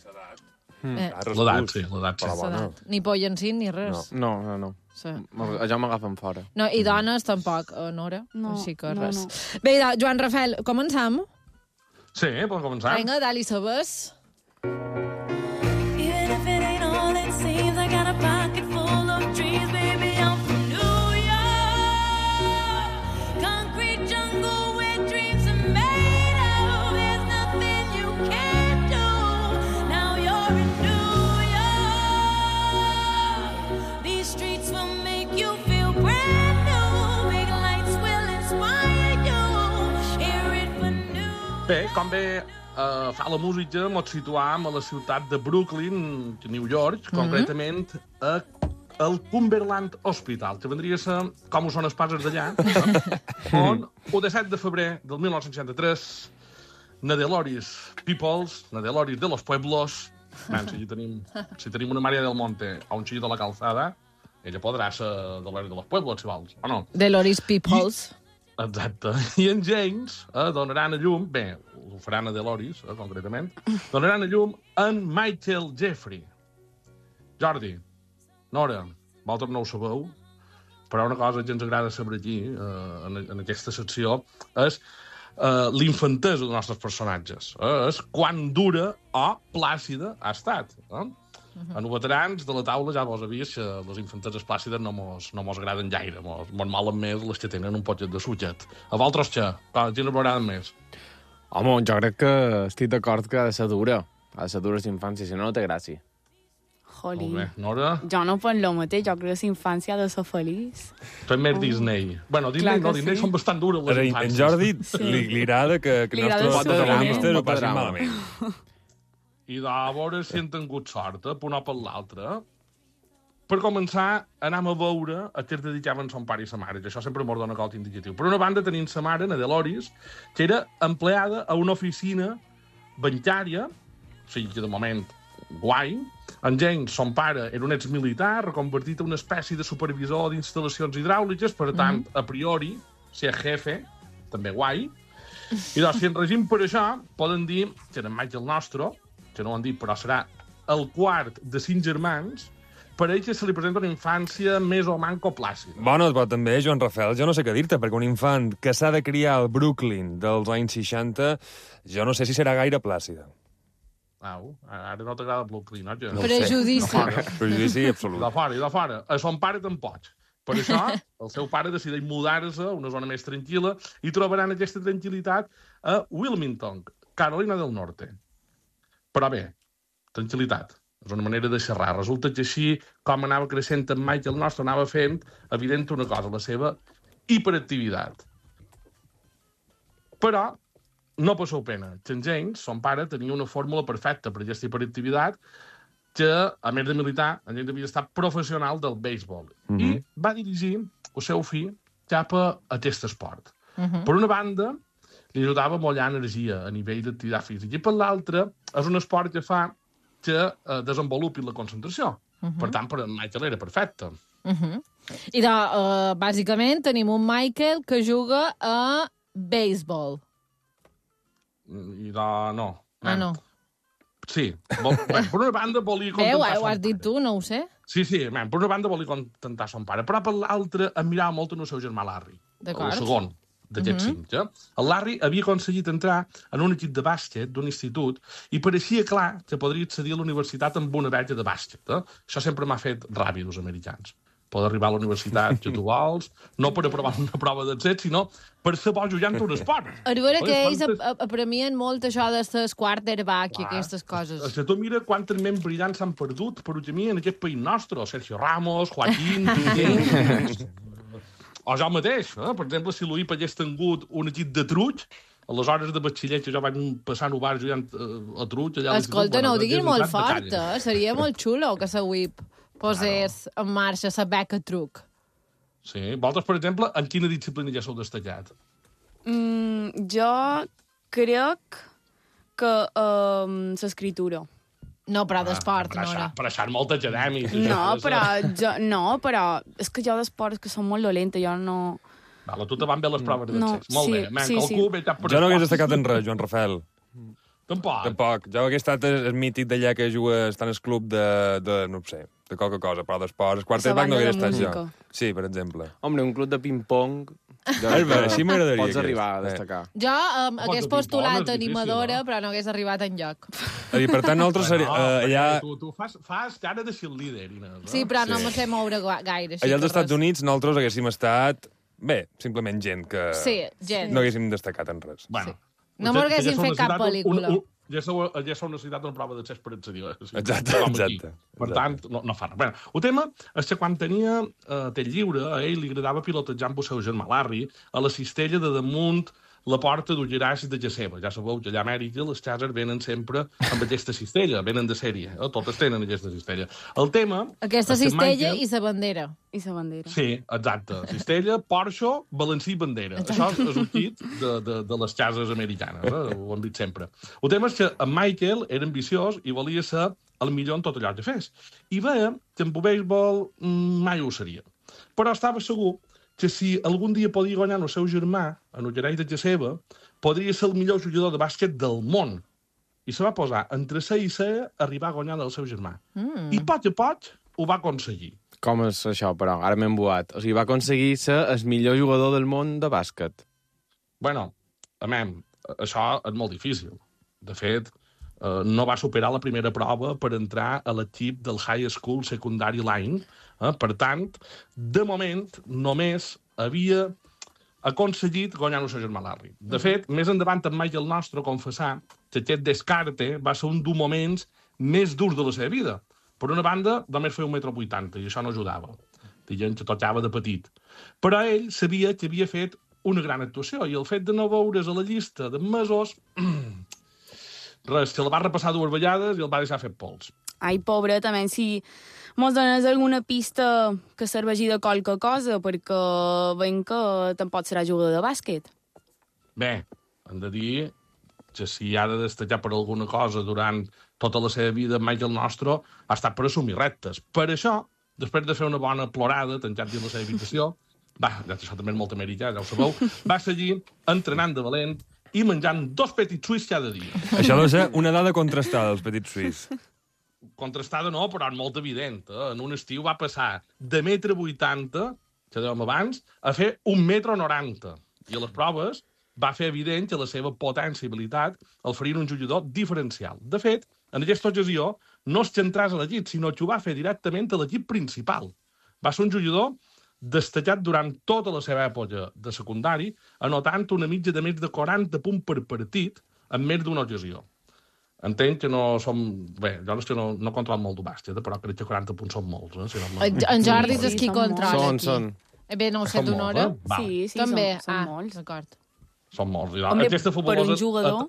No, no. Eh. L'edat, sí, l'edat, sí.
Bueno. Ni pollencín ni res.
No, no, no. Sí. Ja m'agafen fora.
No, i dones tampoc, Nora.
No,
Així que
no,
res.
no.
Bé, Joan Rafael, començam?
Sí, podem començar.
Vinga, dali sabes.
Even if it ain't all it seems, I got a pocket full of dreams, baby, I'm from New York. Concrete jungle where dreams are made of. There's nothing you can't do. Now you're in New York. These streets will make you feel brand new. Big lights will inspire you. Hear it for new.
Bé, com bé uh, fa la música, ens situam a la ciutat de Brooklyn, New York, mm-hmm. concretament a el Cumberland Hospital, que vendria a ser com ho són els pases d'allà, on el disset de febrer del mil nou-cents seixanta-tres, Nadeloris Peoples, Nadeloris de los Pueblos, ben, si, tenim, si tenim una Maria del Monte o un xillo de la calçada, ella podrà ser de l'Ori de los Pueblos, si vols, o no?
De Loris Peoples.
I, exacte. I en James eh, donaran a llum, bé, ho faran a Deloris, eh, concretament, donaran a llum en Michael Jeffrey. Jordi, Nora, vosaltres no ho sabeu, però una cosa que ens agrada saber aquí, eh, en, en aquesta secció, és eh, l'infantesa dels nostres personatges. Eh, és quan dura o plàcida ha estat. Eh? Uh-huh. En els veterans de la taula ja vos he vist que les infanteses plàcides no mos, no mos agraden gaire, mos, mos malen més les que tenen un poquet de suquet. A vosaltres què? Quines m'agraden més?
Home, jo crec que estic d'acord que ha de ser dura. Ha de ser dura l'infància, si no, no té gràcia.
Joli.
Molt bé. Nora?
Jo no penso el mateix, jo crec que la infància ha de ser feliç.
Tu més oh. Disney. Bueno, Disney no, Disney sí. Són bastant dures les infàncies.
En Jordi sí. li, li agrada que, que els nostres protagonistes ho passin malament.
I de a veure si han tingut sort, eh, per un o per l'altre. Per començar, anem a veure a què es dedicaven son pare i sa mare, que això sempre mos dona qualque indicatiu. Per una banda, tenim sa mare, na Deloris, que era empleada a una oficina bancària, o sigui que de moment guai. En James, son pare, era un exmilitar, reconvertit en una espècie de supervisor d'instal·lacions hidràuliques, per tant, mm-hmm. a priori, ser jefe, també guai. I doncs, si en regim per això, poden dir que en Michael Nostro, que no ho han dit, però serà el quart de cinc germans, per ell que se li presenta una infància més o manco plàcida.
Bueno, però també, Joan Rafael, jo no sé què dir-te, perquè un infant que s'ha de criar al Brooklyn dels anys seixanta, jo no sé si serà gaire plàcida.
Au, ara no t'agrada Brooklyn, no?
no Prejudici.
Prejudici absolut.
De fora, i de fora. A son pare tampoc. Per això, el seu pare decideix mudar-se a una zona més tranquil·la i trobaran aquesta tranquil·litat a Wilmington, Carolina del Norte. Però bé, tranquil·litat. És una manera de xerrar. Resulta que així, com anava creixent en Michael Nostro, anava fent evident una cosa, la seva hiperactivitat. Però no passeu pena. Que en James, son pare, tenia una fórmula perfecta per aquesta hiperactivitat que, a més de militar, en James havia estat professional del béisbol. Mm-hmm. I va dirigir el seu fill cap a aquest esport. Mm-hmm. Per una banda, li ajudava a mollar energia a nivell d'activitat física, i per l'altra, és un esport que fa que eh, desenvolupi la concentració. Uh-huh. Per tant, per en Michael era perfecte.
Uh-huh. I, de, uh, bàsicament, tenim un Michael que juga a béisbol.
I de... no.
Ah, no.
Sí. Vol, bé, per una banda volia contentar
Veu,
son
ho has
pare.
dit tu, no ho sé.
Sí, sí, man, per una banda volia contentar son pare, però per l'altra admirava molt en el seu germà Larry.
D'acord.
El segon d'aquests uh-huh. cinc. Eh? El Larry havia aconseguit entrar en un equip de bàsquet d'un institut i pareixia clar que podria accedir a la universitat amb una beca de bàsquet. Eh? Això sempre m'ha fet ràbia dels americans. Poder arribar a la universitat que tu vols, no per aprovar una prova d'accés, sinó per ser bo jugant un esport.
A veure que ells apremien molt això de les quarterback i aquestes coses.
Si tu mira quantes ments brillants s'han perdut per un camí en aquest país nostre. Sergio Ramos, Joaquín, Piqué... O jo mateix, eh? Per exemple, si l'U I P hagués tingut un equip de truig, a les hores de batxiller que jo vaig passar a Ubar jugant a truig...
Escolta, no ho diguis molt fort, eh? Seria molt xulo que la U I P posés en marxa la beca truc.
Sí. Vosaltres, per exemple, en quina disciplina ja sou destacat?
Mm, jo crec que um, l'escriptura.
No, però d'esport,
ah,
no.
Per això és molt acadèmic.
No, però, jo, no, però és que jo d'esports que són molt dolenta, jo no...
Vale, tu te van bé les proves d'accés.
No,
molt
sí,
bé. Man,
sí,
sí.
sí.
Jo no hagués destacat en res, Joan Rafael.
Tampoc.
Tampoc. Jo hagués estat el mític d'allà que juga, està en el club de, de, no sé, de qualque cosa, però d'esports. Quarterback no hagués estat jo. Sí, per exemple.
Hombre, un club de ping-pong...
Així m'agradaria.
Pots arribar a destacar.
Jo um, hagués postulat animadora, però no hagués arribat enlloc.
I per tant, nosaltres
bueno,
uh, allà...
Tu, tu fas, fas cara de cheerleader, Inés.
Sí, però no sí. me sé moure gaire.
Allà als Estats Units nosaltres haguéssim estat... Bé, simplement gent que...
Sí, gent.
No haguéssim destacat en res.
Bueno,
sí. No m'haguéssim fet cap pel·lícula.
Un, un, ja sou, ja sou necessitat una prova d'accés per accedir. Sí,
exacte, exacte.
Per tant, no, no fa res. Bueno, el tema és que quan tenia eh, temps lliure, a ell li agradava pilotejar amb el seu germà Larry a la cistella de damunt la porta d'un giraix de Jaceba. Ja sabeu que allà a Amèrica les cases venen sempre amb aquesta cistella, venen de sèrie. Eh? Totes tenen aquesta cistella. El tema...
Aquesta cistella Michael... i sa bandera.
I sa bandera.
Sí, exacte. Cistella, Porsche, balancí i bandera. Exacte. Això és el kit de, de, de les cases americanes. Eh? Ho hem dit sempre. El tema és que en Michael era ambiciós i volia ser el millor en tot allò que fes. I veia que en béisbol mai ho seria. Però estava segur que si algun dia podia guanyar el seu germà, en el Gerai de Jaceba, podria ser el millor jugador de bàsquet del món. I se va posar entre C i C a arribar a guanyar el seu germà. Mm. I poc a poc ho va aconseguir.
Com és això, però? Ara m'he embuat. O sigui, va aconseguir ser el millor jugador del món de bàsquet.
Bueno, amem, això és molt difícil. De fet, eh, no va superar la primera prova per entrar a l'equip del High School Secondary Line. Eh? Per tant, de moment, només havia aconseguit guanyar el seu germà Larry. De fet, més endavant en Michael Nostro confessar que aquest descarte va ser un dels moments més durs de la seva vida. Per una banda, només feia un metro vuitanta i això no ajudava. Diguem que tocava de petit. Però ell sabia que havia fet una gran actuació i el fet de no veure's a la llista de mesos... res, que el va repassar dues vegades i el va deixar fer pols.
Ai, pobre, també, si mos dones alguna pista que serveixi de qualque cosa, perquè veiem que tampoc serà jugador de bàsquet.
Bé, hem de dir que si ha de destacar per alguna cosa durant tota la seva vida, Michael Nostro ha estat per assumir reptes. Per això, després de fer una bona plorada, tancat dins la seva habitació, va, ja això també és molt americà, ja ho sabeu, va seguir entrenant de valent i menjant dos petits suís cada dia.
Això deu ser una dada contrastada, els petits suís.
Contrastada no, però és molt evident. Eh? En un estiu va passar de metre vuitanta, que dèiem abans, a fer un metro noranta. I a les proves va fer evident que la seva potència i habilitat el farien un jugador diferencial. De fet, en aquesta ocasió, no es centràs a l'equip, sinó que ho va fer directament a l'equip principal. Va ser un jugador destacat durant tota la seva època de secundari, anotant una mitja de més de quaranta punts per partit en més d'una ocasió. Entenc que no som... Bé, jo no, no, no controlo molt el bàsquet, però crec que quaranta punts són molts. Eh? Si no, no...
En Jordi és qui controla
són,
aquí.
Són.
Bé, no ho sé d'honora.
Eh?
Sí, sí,
També.
són, són
ah,
molts.
D'acord.
Són molts.
Hombre,
Aquesta
per
fabulosa...
un jugador...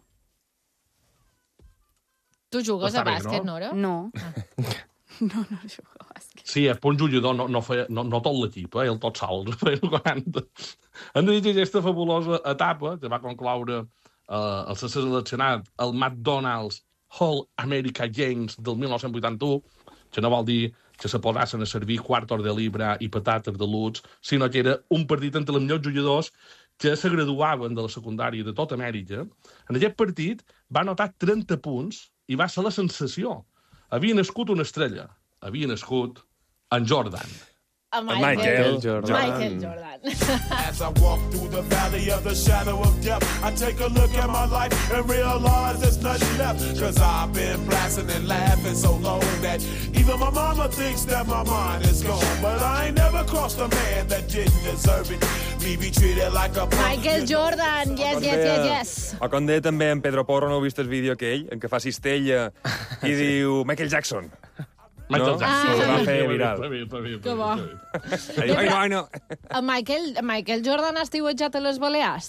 Tu jugues
Està
a
bé,
bàsquet,
no?
Nora?
No. No, no jugo a bàsquet.
Sí, és un jugador, no, no, feia, no, no tot l'equip, eh? Ell tot sol, feia quaranta. Han de dir que aquesta fabulosa etapa, que va concloure eh, el ser seleccionat al McDonald's All America Games del mil nou-cents vuitanta-u, que no vol dir que se posassen a servir quartos de libra i patates de luts, sinó que era un partit entre els millors jugadors que se graduaven de la secundària de tota Amèrica. En aquest partit va anotar trenta punts i va ser la sensació. Havia nascut una estrella. Havia nascut en Jordan.
A Michael,
Michael Jordan.
Michael Jordan.
As I walk through the valley of the shadow of death, I take a look at my life and realize there's nothing left. Cause I've been blasting and laughing so long that even my mama thinks that my mind is gone. But I ain't never crossed a man that didn't deserve it. Me be treated like a...
Michael Jordan, yes, yes, yes, yes.
O com deia també en Pedro Porro, no heu vist el vídeo aquell, en què fa cistella i diu Michael Jackson.
Michael
no?
Jackson.
Ah. Va fer viral.
Que bo.
Ai, no, ai, no.
En Michael, Michael Jordan ha estiuetjat a les Balears?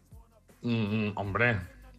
Mm, hombre,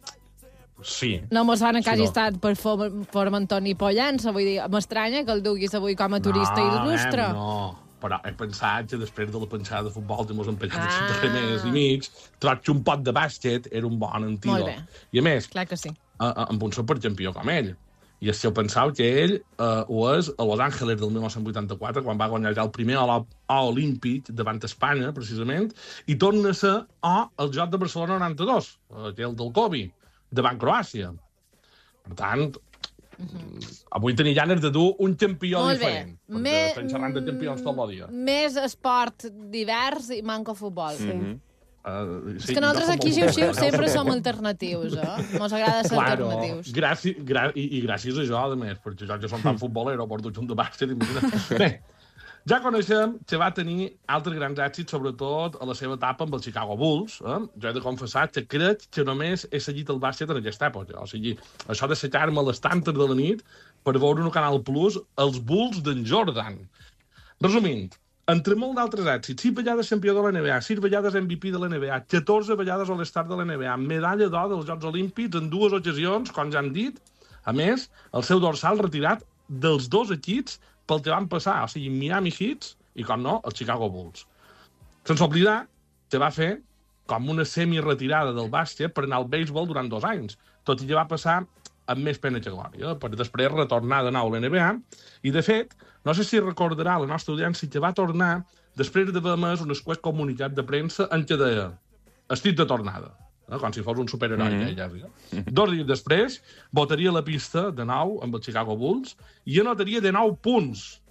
sí.
No mos sona que
Sí,
hagi
no.
estat per Formentor i Pollença, vull dir, m'estranya que el duguis avui com a turista
no,
il·lustre.
Em, no, però he pensat que després de la penjada de futbol que mos empenyat
Ah.
ah. de mes i mig, trobo que un pot de bàsquet era un bon
Molt
antídot.
bé.
I a més,
Clar que sí.
a, a, amb un supercampió com ell. I si heu pensat que ell eh, ho és a Los Angeles del mil nou-cents vuitanta-quatre, quan va guanyar ja el primer O olímpic davant Espanya, precisament, i torna a ser O al Joc de Barcelona noranta-dos, aquell del Kobe, davant Croàcia. Per tant, uh-huh. avui tenia ganes de dur un campió
Molt bé.
diferent. Perquè
Me-
estem xerrant de campions tot el dia.
Més esport divers i manco futbol. Sí.
Mm-hmm. Uh,
És que nosaltres aquí, xiu-xiu, sempre som alternatius, eh? Mos agrada ser
claro,
alternatius.
gràcies, gra i, i gràcies a jo, a més, perquè jo que som tan futbolero, porto un de bàsquet, imagina't. Bé, ja coneixem que va tenir altres grans èxits, sobretot a la seva etapa amb els Chicago Bulls. Eh? Jo he de confessar que crec que només he seguit el bàsquet en aquesta època. O sigui, això de aixecar-me a les tantes de la nit per veure un Canal Plus els Bulls d'en Jordan. Resumint, entre molt d'altres èxits, sis vegades campió de la N B A, sis vegades M V P de la N B A, catorze vegades All-Star de la N B A, medalla d'or dels Jocs Olímpics en dues ocasions, com ja han dit. A més, el seu dorsal retirat dels dos equips pel que van passar, o sigui, Miami Heat i, com no, els Chicago Bulls. Sense oblidar que va fer com una semi-retirada del bàsquet per anar al béisbol durant dos anys, tot i que va passar amb més pena que glòria, per després retornar de nou a la N B A, i de fet, no sé si recordarà la nostra audiència que va tornar després d'haver emès un escuet comunicat de premsa en què deia estic de tornada, eh? Com si fos un superheroi. Mm. Ja, ja. Dos dies després, votaria la pista de nou amb els Chicago Bulls i anotaria de nou punts.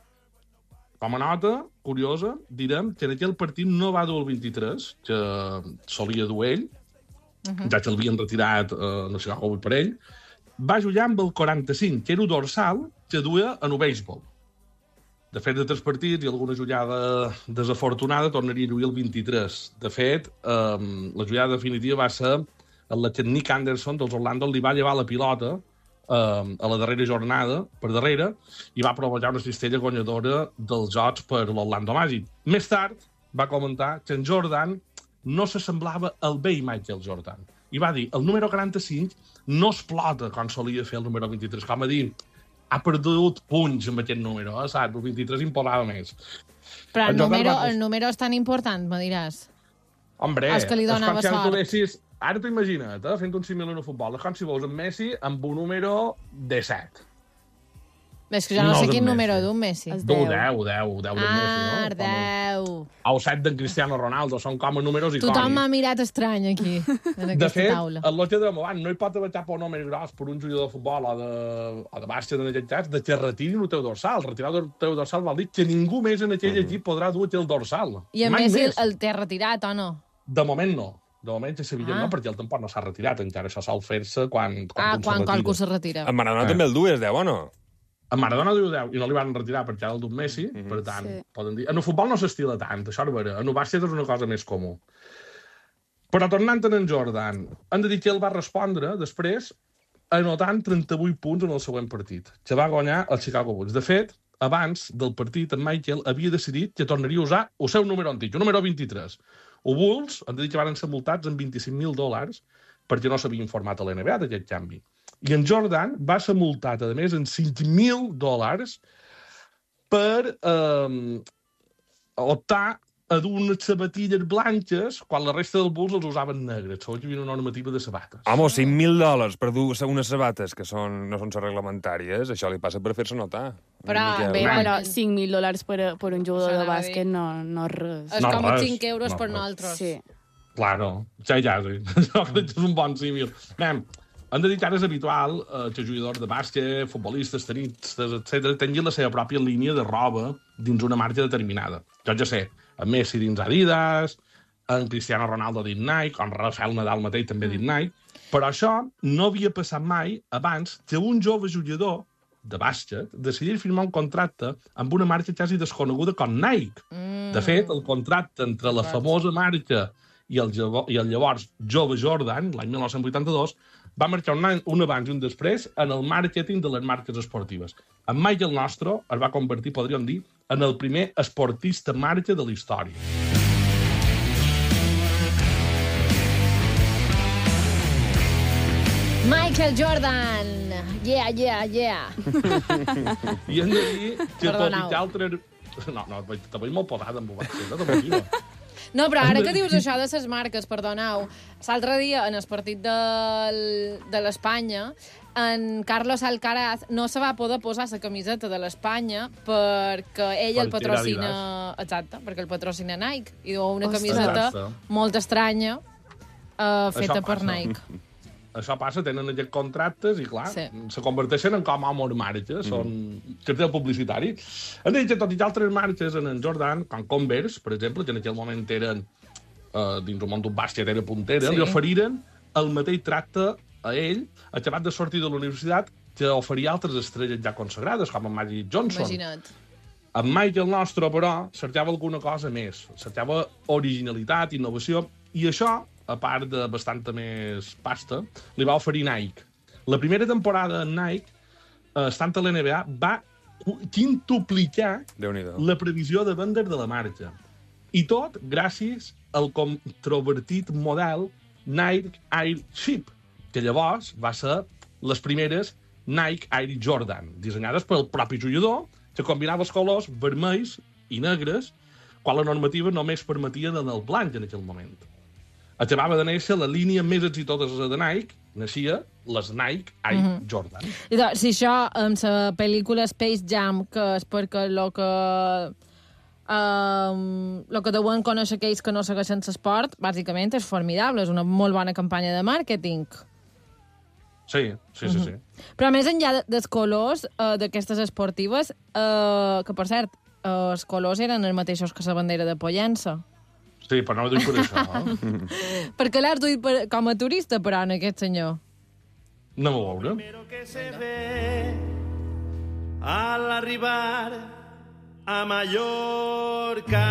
Com a nota curiosa, direm que en aquell partit no va dur el vint-i-tres, que solia dur ell, uh-huh. ja que l'havien retirat eh, en el Chicago Bulls per ell, va jugar amb el quaranta-cinc, que era un dorsal que duia en el béisbol. De fet, de tres partits i alguna jugada desafortunada tornaria a lluir el vint-i-tres. De fet, eh, la jugada definitiva va ser en la que Nick Anderson dels Orlando li va llevar la pilota eh, a la darrera jornada, per darrere, i va provocar una cistella guanyadora dels Jocs per l'Orlando Magic. Més tard, va comentar que en Jordan no s'assemblava al vell Michael Jordan. I va dir, el número quaranta-cinc no explota com solia fer el número vint-i-tres, com a dir, ha perdut punts amb aquest número, eh, saps? El vint-i-tres imposava més.
Però el
En Jordan
número,
va-
el número és tan important, me diràs.
Hombre,
Els que li donava
és com si ara
sort.
tu vessis... Ara t'ho imagina't, eh, fent un símil en el futbol. És com si veus en Messi amb un número disset.
És que jo no,
No,
sé
del
quin
Messi.
número d'un Messi.
Tu, deu, deu, deu del Messi,
Ah,
no?
deu.
El set d'en Cristiano Ronaldo, són com a números icònics.
Tothom m'ha mirat estrany aquí, en
De
aquesta
fet,
taula.
el Lotge de Moban no hi pot haver cap nom més gros per un jugador de futbol o de, o de bàsquet en aquest cas, de que retirin el teu dorsal. Retirar el teu dorsal vol dir que ningú més en aquell equip podrà dur el dorsal.
I a
Mai
Messi
més.
el té retirat, o no?
De moment no. De moment és evident
Ah.
no, perquè el tampoc no s'ha retirat encara. Això sol fer-se quan, quan,
Ah,
un
quan
se retira.
qualcú se retira.
En Maradona
Eh.
també el dues, deu, o no?
A Maradona diu deu, i no li van retirar perquè era el d'un Messi, mm -hmm. per tant,
Sí.
poden dir... En el futbol no s'estila tant, això és vera. En el bàsquet és una cosa més comú. Però tornant a en Jordan, hem de dir que ell va respondre després anotant trenta-vuit punts en el següent partit, que va guanyar el Chicago Bulls. De fet, abans del partit, en Michael havia decidit que tornaria a usar el seu número antic, el número vint-i-tres. El Bulls, hem de dir que van ser multats en vint-i-cinc mil dòlars perquè no s'havia informat a l'N B A d'aquest canvi. I en Jordan va ser multat, a més, en cinc mil dòlars per eh, optar a dur unes sabatilles blanques quan la resta dels Bulls els usaven negres. Segons hi havia una normativa de sabates.
Home, cinc mil dòlars per dur unes sabates que són, no són reglamentàries, això li passa per fer-se notar.
Però,
Miquel.
Bé, però cinc mil dòlars per, a- per un jugador
Això
de
anava a
bàsquet no, no és res.
És
No,
com
res.
cinc euros
No,
per
res.
nosaltres.
Sí.
Claro, ja, ja, sí. Això crec que és un bon símil. Anem, hem de dir que ara és habitual eh, que jugadors de bàsquet, futbolistes, tenistes, etcètera, tinguin la seva pròpia línia de roba dins una marca determinada. Jo ja sé, en Messi dins Adidas, en Cristiano Ronaldo dins Nike, en Rafael Nadal mateix també dins Nike, però això no havia passat mai abans que un jove jugador de bàsquet decidís firmar un contracte amb una marca quasi desconeguda com Nike.
Mm.
De fet, el contracte entre la famosa marca i el, llavors, i el llavors jove Jordan, l'any dinou vuitanta-dos, va marcar un, any, un abans i un després en el màrqueting de les marques esportives. En Michael Nostro es va convertir, podríem dir, en el primer esportista marca de la història.
Michael Jordan! Yeah, yeah, yeah.
I hem de dir que tot
Perdoneu.
i que altres... No, no, te veig molt posada amb ho vaig fer, no? Te
No, però ara que dius això de les marques, perdoneu, l'altre dia, en el partit del, de l'Espanya, en Carlos Alcaraz no se va poder posar la camiseta de l'Espanya perquè ell el
Per
patrocina...
tirar
Exacte, perquè el patrocina Nike. I du una
Ostres.
camiseta
Exacte.
molt estranya uh, feta
Això
per
passa.
Nike.
Això passa, tenen aquests contractes i, clar,
Sí.
se converteixen en com homes marques, són cartell publicitari. Han dit que tot i que altres marques en en Jordan, com Converse, per exemple, que en aquell moment eren, eh, dins el món d'un bàsquet, era puntera,
Sí.
li oferiren el mateix tracte a ell, acabat de sortir de la universitat, que oferia altres estrelles ja consagrades, com en Magic Johnson.
Imagina't.
En Michael Nostro, però, cercava alguna cosa més. Cercava originalitat, innovació, i això, a part de bastanta més pasta, li va oferir Nike. La primera temporada en Nike, eh, estant a l'N B A, va cu- quintuplicar
Déu-n'hi-do.
la previsió de vendes de la marca. I tot gràcies al controvertit model Nike Air Chip, que llavors va ser les primeres Nike Air Jordan, dissenyades pel propi jugador, que combinava els colors vermells i negres, quan la normativa només permetia en el blanc en aquell moment. Acabava de néixer la línia més exitosa de Nike, naixia les Nike Air
Mhm.
Jordan.
I doncs, si això amb la pel·lícula Space Jam, que és perquè el que... Um, el que deuen conèixer aquells que no segueixen l'esport, bàsicament és formidable, és una molt bona campanya de màrqueting.
Sí, sí, sí, sí.
Però més enllà de- dels colors uh, d'aquestes esportives, uh, que per cert, uh, els colors eren els mateixos que la bandera de Pollença.
Sí, però no ho dic per això. Eh?
Per què l'has duit per, com a turista, però, en aquest senyor?
No m'ho veure.
que se ve al arribar a Mallorca.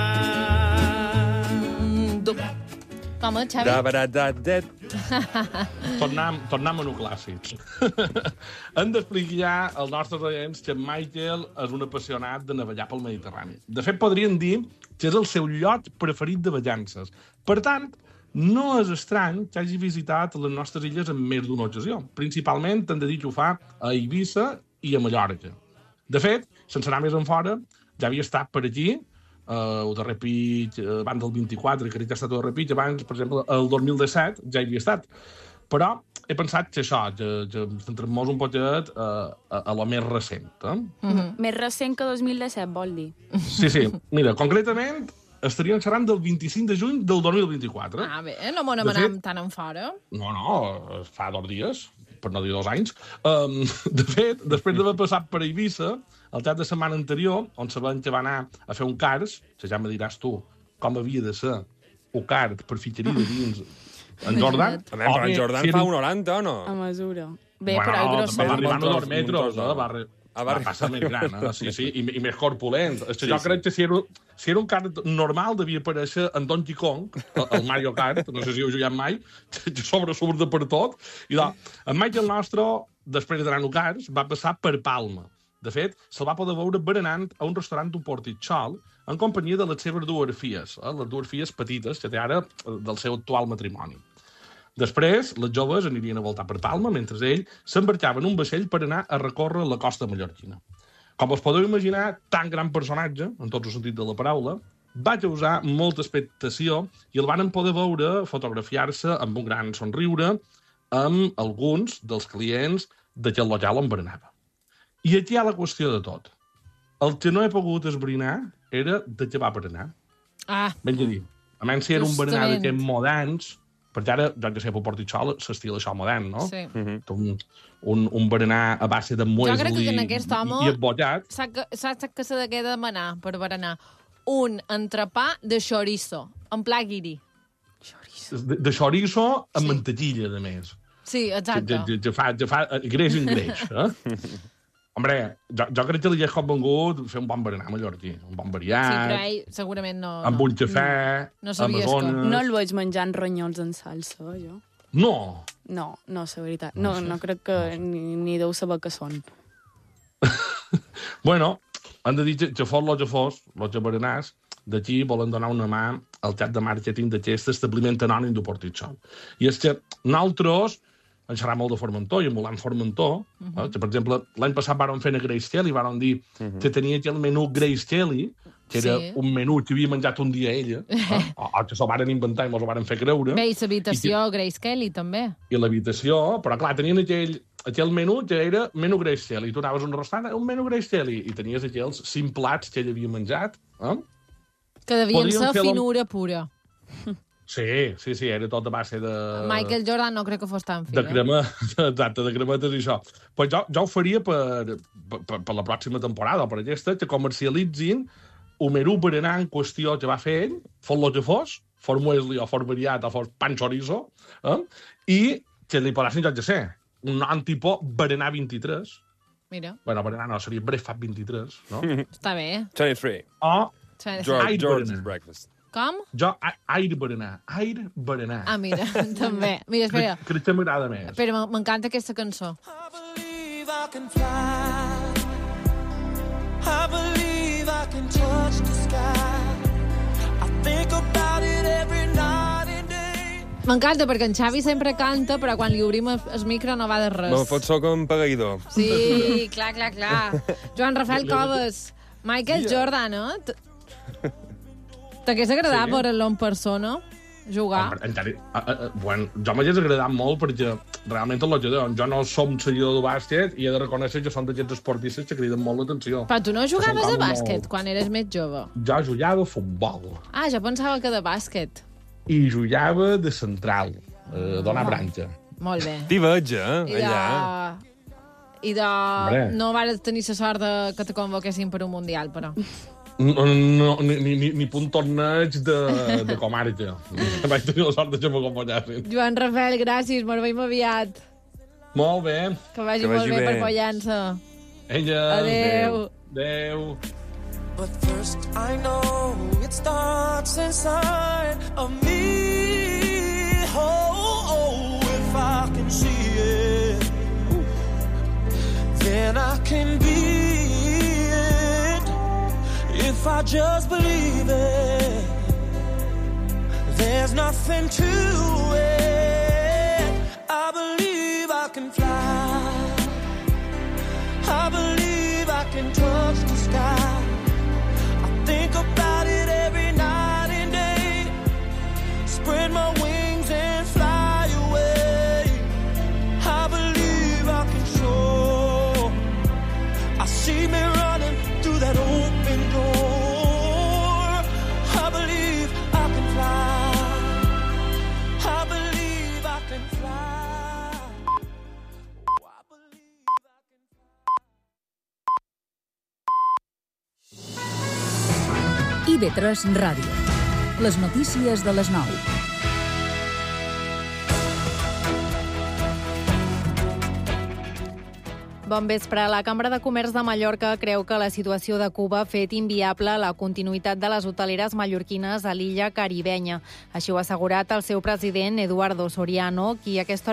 Mm, du... Com, eh, Xavi?
Da, ba, da, da, da.
Tornem, tornem a un clàssic. Hem d'explicar als nostres oients que Michael és un apassionat de navegar pel Mediterrani. De fet, podríem dir que és el seu lloc preferit de vacances. Per tant, no és estrany que hagi visitat les nostres illes en més d'una ocasió. Principalment, hem de dir que ho fa a Eivissa i a Mallorca. De fet, sense anar més enfora, ja havia estat per aquí, uh, el darrer pitch, uh, abans del vint-i-quatre, crec que ha estat el darrer pitch, abans, per exemple, el dos mil disset, ja hi havia estat. Però he pensat que això, que, que centrem-nos un poquet a, a, a lo més recent. Eh?
Mm-hmm. Més recent que dos mil disset, vol dir?
Sí, sí. Mira, concretament, estaríem xerrant del vint-i-cinc de juny del dos mil vint-i-quatre.
Ah, bé, no m'ho n'anem tan en fora.
No, no, fa dos dies, per no dir dos anys. Um, de fet, després d'haver passat per Eivissa, el cap de setmana anterior, on sabem que va anar a fer un cars, que ja me diràs tu com havia de ser un cart per fitxeria de dins en Jordan.
A veure, però en Jordan si fa un noranta, o no?
A mesura. Bé,
bueno,
però el grossor.
Va arribar a dos metres, eh? Va, re...
Ah,
va, va passar més gran, eh? Sí, sí, i, i més corpulent. És que sí, jo crec que si era, si era un kart normal devia aparèixer en Donkey Kong, el Mario Kart, no sé si heu jugat mai, que sobre surt de per tot. I doncs, en Michael Nostro, després d'anar a Cars, va passar per Palma. De fet, se'l va poder veure berenant a un restaurant d'un Portitxol en companyia de les seves dues filles, eh? Les dues filles petites que té ara del seu actual matrimoni. Després, les joves anirien a voltar per Palma, mentre ell s'embarcava en un vaixell per anar a recórrer la costa mallorquina. Com us podeu imaginar, tan gran personatge, en tot el sentit de la paraula, va causar molta expectació i el van poder veure fotografiar-se amb un gran somriure amb alguns dels clients d'aquell local on berenava. I aquí hi ha la qüestió de tot. El que no he pogut esbrinar era de què va berenar.
Ah.
Ben a dir, a menys si era un berenar d'aquests moderns, perquè ara, jo que sé, per Portitxol s'estil això modern, no?
Sí.
Un, un, un berenar a base de muesli i, i embotllat.
Saps que, saps que s'ha de què demanar per berenar? Un entrepà de chorizo, en pla guiri.
De, de chorizo amb sí. Mantequilla, a més.
Sí, exacte.
Que, que, que fa, que fa greix en greix, eh? Hombre, jo, jo crec que li hagués convengut fer un bon berenar mallorquí, un bon variat.
Sí, però ell segurament no...
Amb un cafè,
no, no
amazones...
No el veig menjant ronyols en salsa, jo.
No?
No, no, és la veritat. No, no, no crec que ni, ni deu saber què són.
Bueno, han de dir que, que fos el que fos, el que berenars, d'aquí volen donar una mà al cap de màrqueting d'aquest establiment anònim de Portitxol. I és que nosaltres en xerrar molt de Formentor i en volant Formentor, uh -huh. eh, que, per exemple, l'any passat vàrem fer a Grace Kelly, vàrem dir uh -huh. que tenia aquí el menú Grace Kelly, que era sí. un menú que havia menjat un dia ella, eh? o, o que s'ho varen inventar i mos ho varen fer creure.
Bé, i l'habitació que... Grace Kelly, també.
I l'habitació, però clar, tenien aquell, aquell menú que era menú Grace Kelly. Tu anaves a un restaurant, un menú Grace Kelly, i tenies aquells cinc plats que ell havia menjat. Eh?
Que devien ser finura pura.
Sí, sí, sí, era tot a base de...
Michael Jordan no crec que fos tan fi,
de crema, eh? Exacte, de cremetes i això. Pues jo, jo ho faria per, per, per la pròxima temporada, per aquesta, que comercialitzin un menú per anar en qüestió que va fer ell, fos el que fos, fos muesli o fos variat o fos pan chorizo, eh? I que li posessin, jo que sé, un nom tipus berenar vint-i-tres.
Mira.
Bueno, berenar no, seria breakfast vint-i-tres, no?
Està bé.
vint-i-tres.
O...
George, George's breakfast.
Com?
Jo, aire berenar, aire berenar.
Ah, mira, també. Mira, espera.
Crec, crec que m'agrada més.
Espera, m'encanta aquesta cançó.
I believe I can fly. I believe I can touch the sky. I think about it every night and day.
M'encanta, perquè en Xavi sempre canta, però quan li obrim el micro no va de res.
Me fot so com pegaïdor.
Sí, clar, clar, clar. Joan Rafael Coves, Michael Jordan, eh? T'hagués agradat sí. veure-lo en persona, jugar?
Home, encara, a, a, bueno, jo m'hagués agradat molt perquè realment el que jo no som seguidor de bàsquet i he de reconèixer que són d'aquests esportistes que criden molt l'atenció.
Però tu no jugaves a bàsquet molt... quan eres més jove?
Jo jugava a futbol.
Ah, jo pensava que de bàsquet.
I jugava de central, a donar oh. branca.
Molt bé.
T'hi veig, eh?
I de...
allà.
I de... Hombre. No vas tenir la sort de que te convoquessin per un mundial, però...
No, no, ni, ni, ni punt torneig de, de comarca. Vaig tenir la sort de que m'acompanyassin.
Joan Rafael, gràcies, me'n veiem aviat.
Molt bé.
Que vagi, que vagi molt bé, bé per Pollença.
Ella.
Adéu.
Adéu.
But first I know it starts inside of me. Oh, oh, if I can see it, then I can be. If I just believe it, there's nothing to it. I believe I can fly. I believe I can touch the sky. I think about it every night and day. Spread my wings and fly away.
I V tres Ràdio. Les notícies de les nou.
Bon vespre. La Cambra de Comerç de Mallorca creu que la situació de Cuba ha fet inviable la continuïtat de les hoteleres mallorquines a l'illa caribenya. Així ho ha assegurat el seu president, Eduardo Soriano, qui a aquesta hora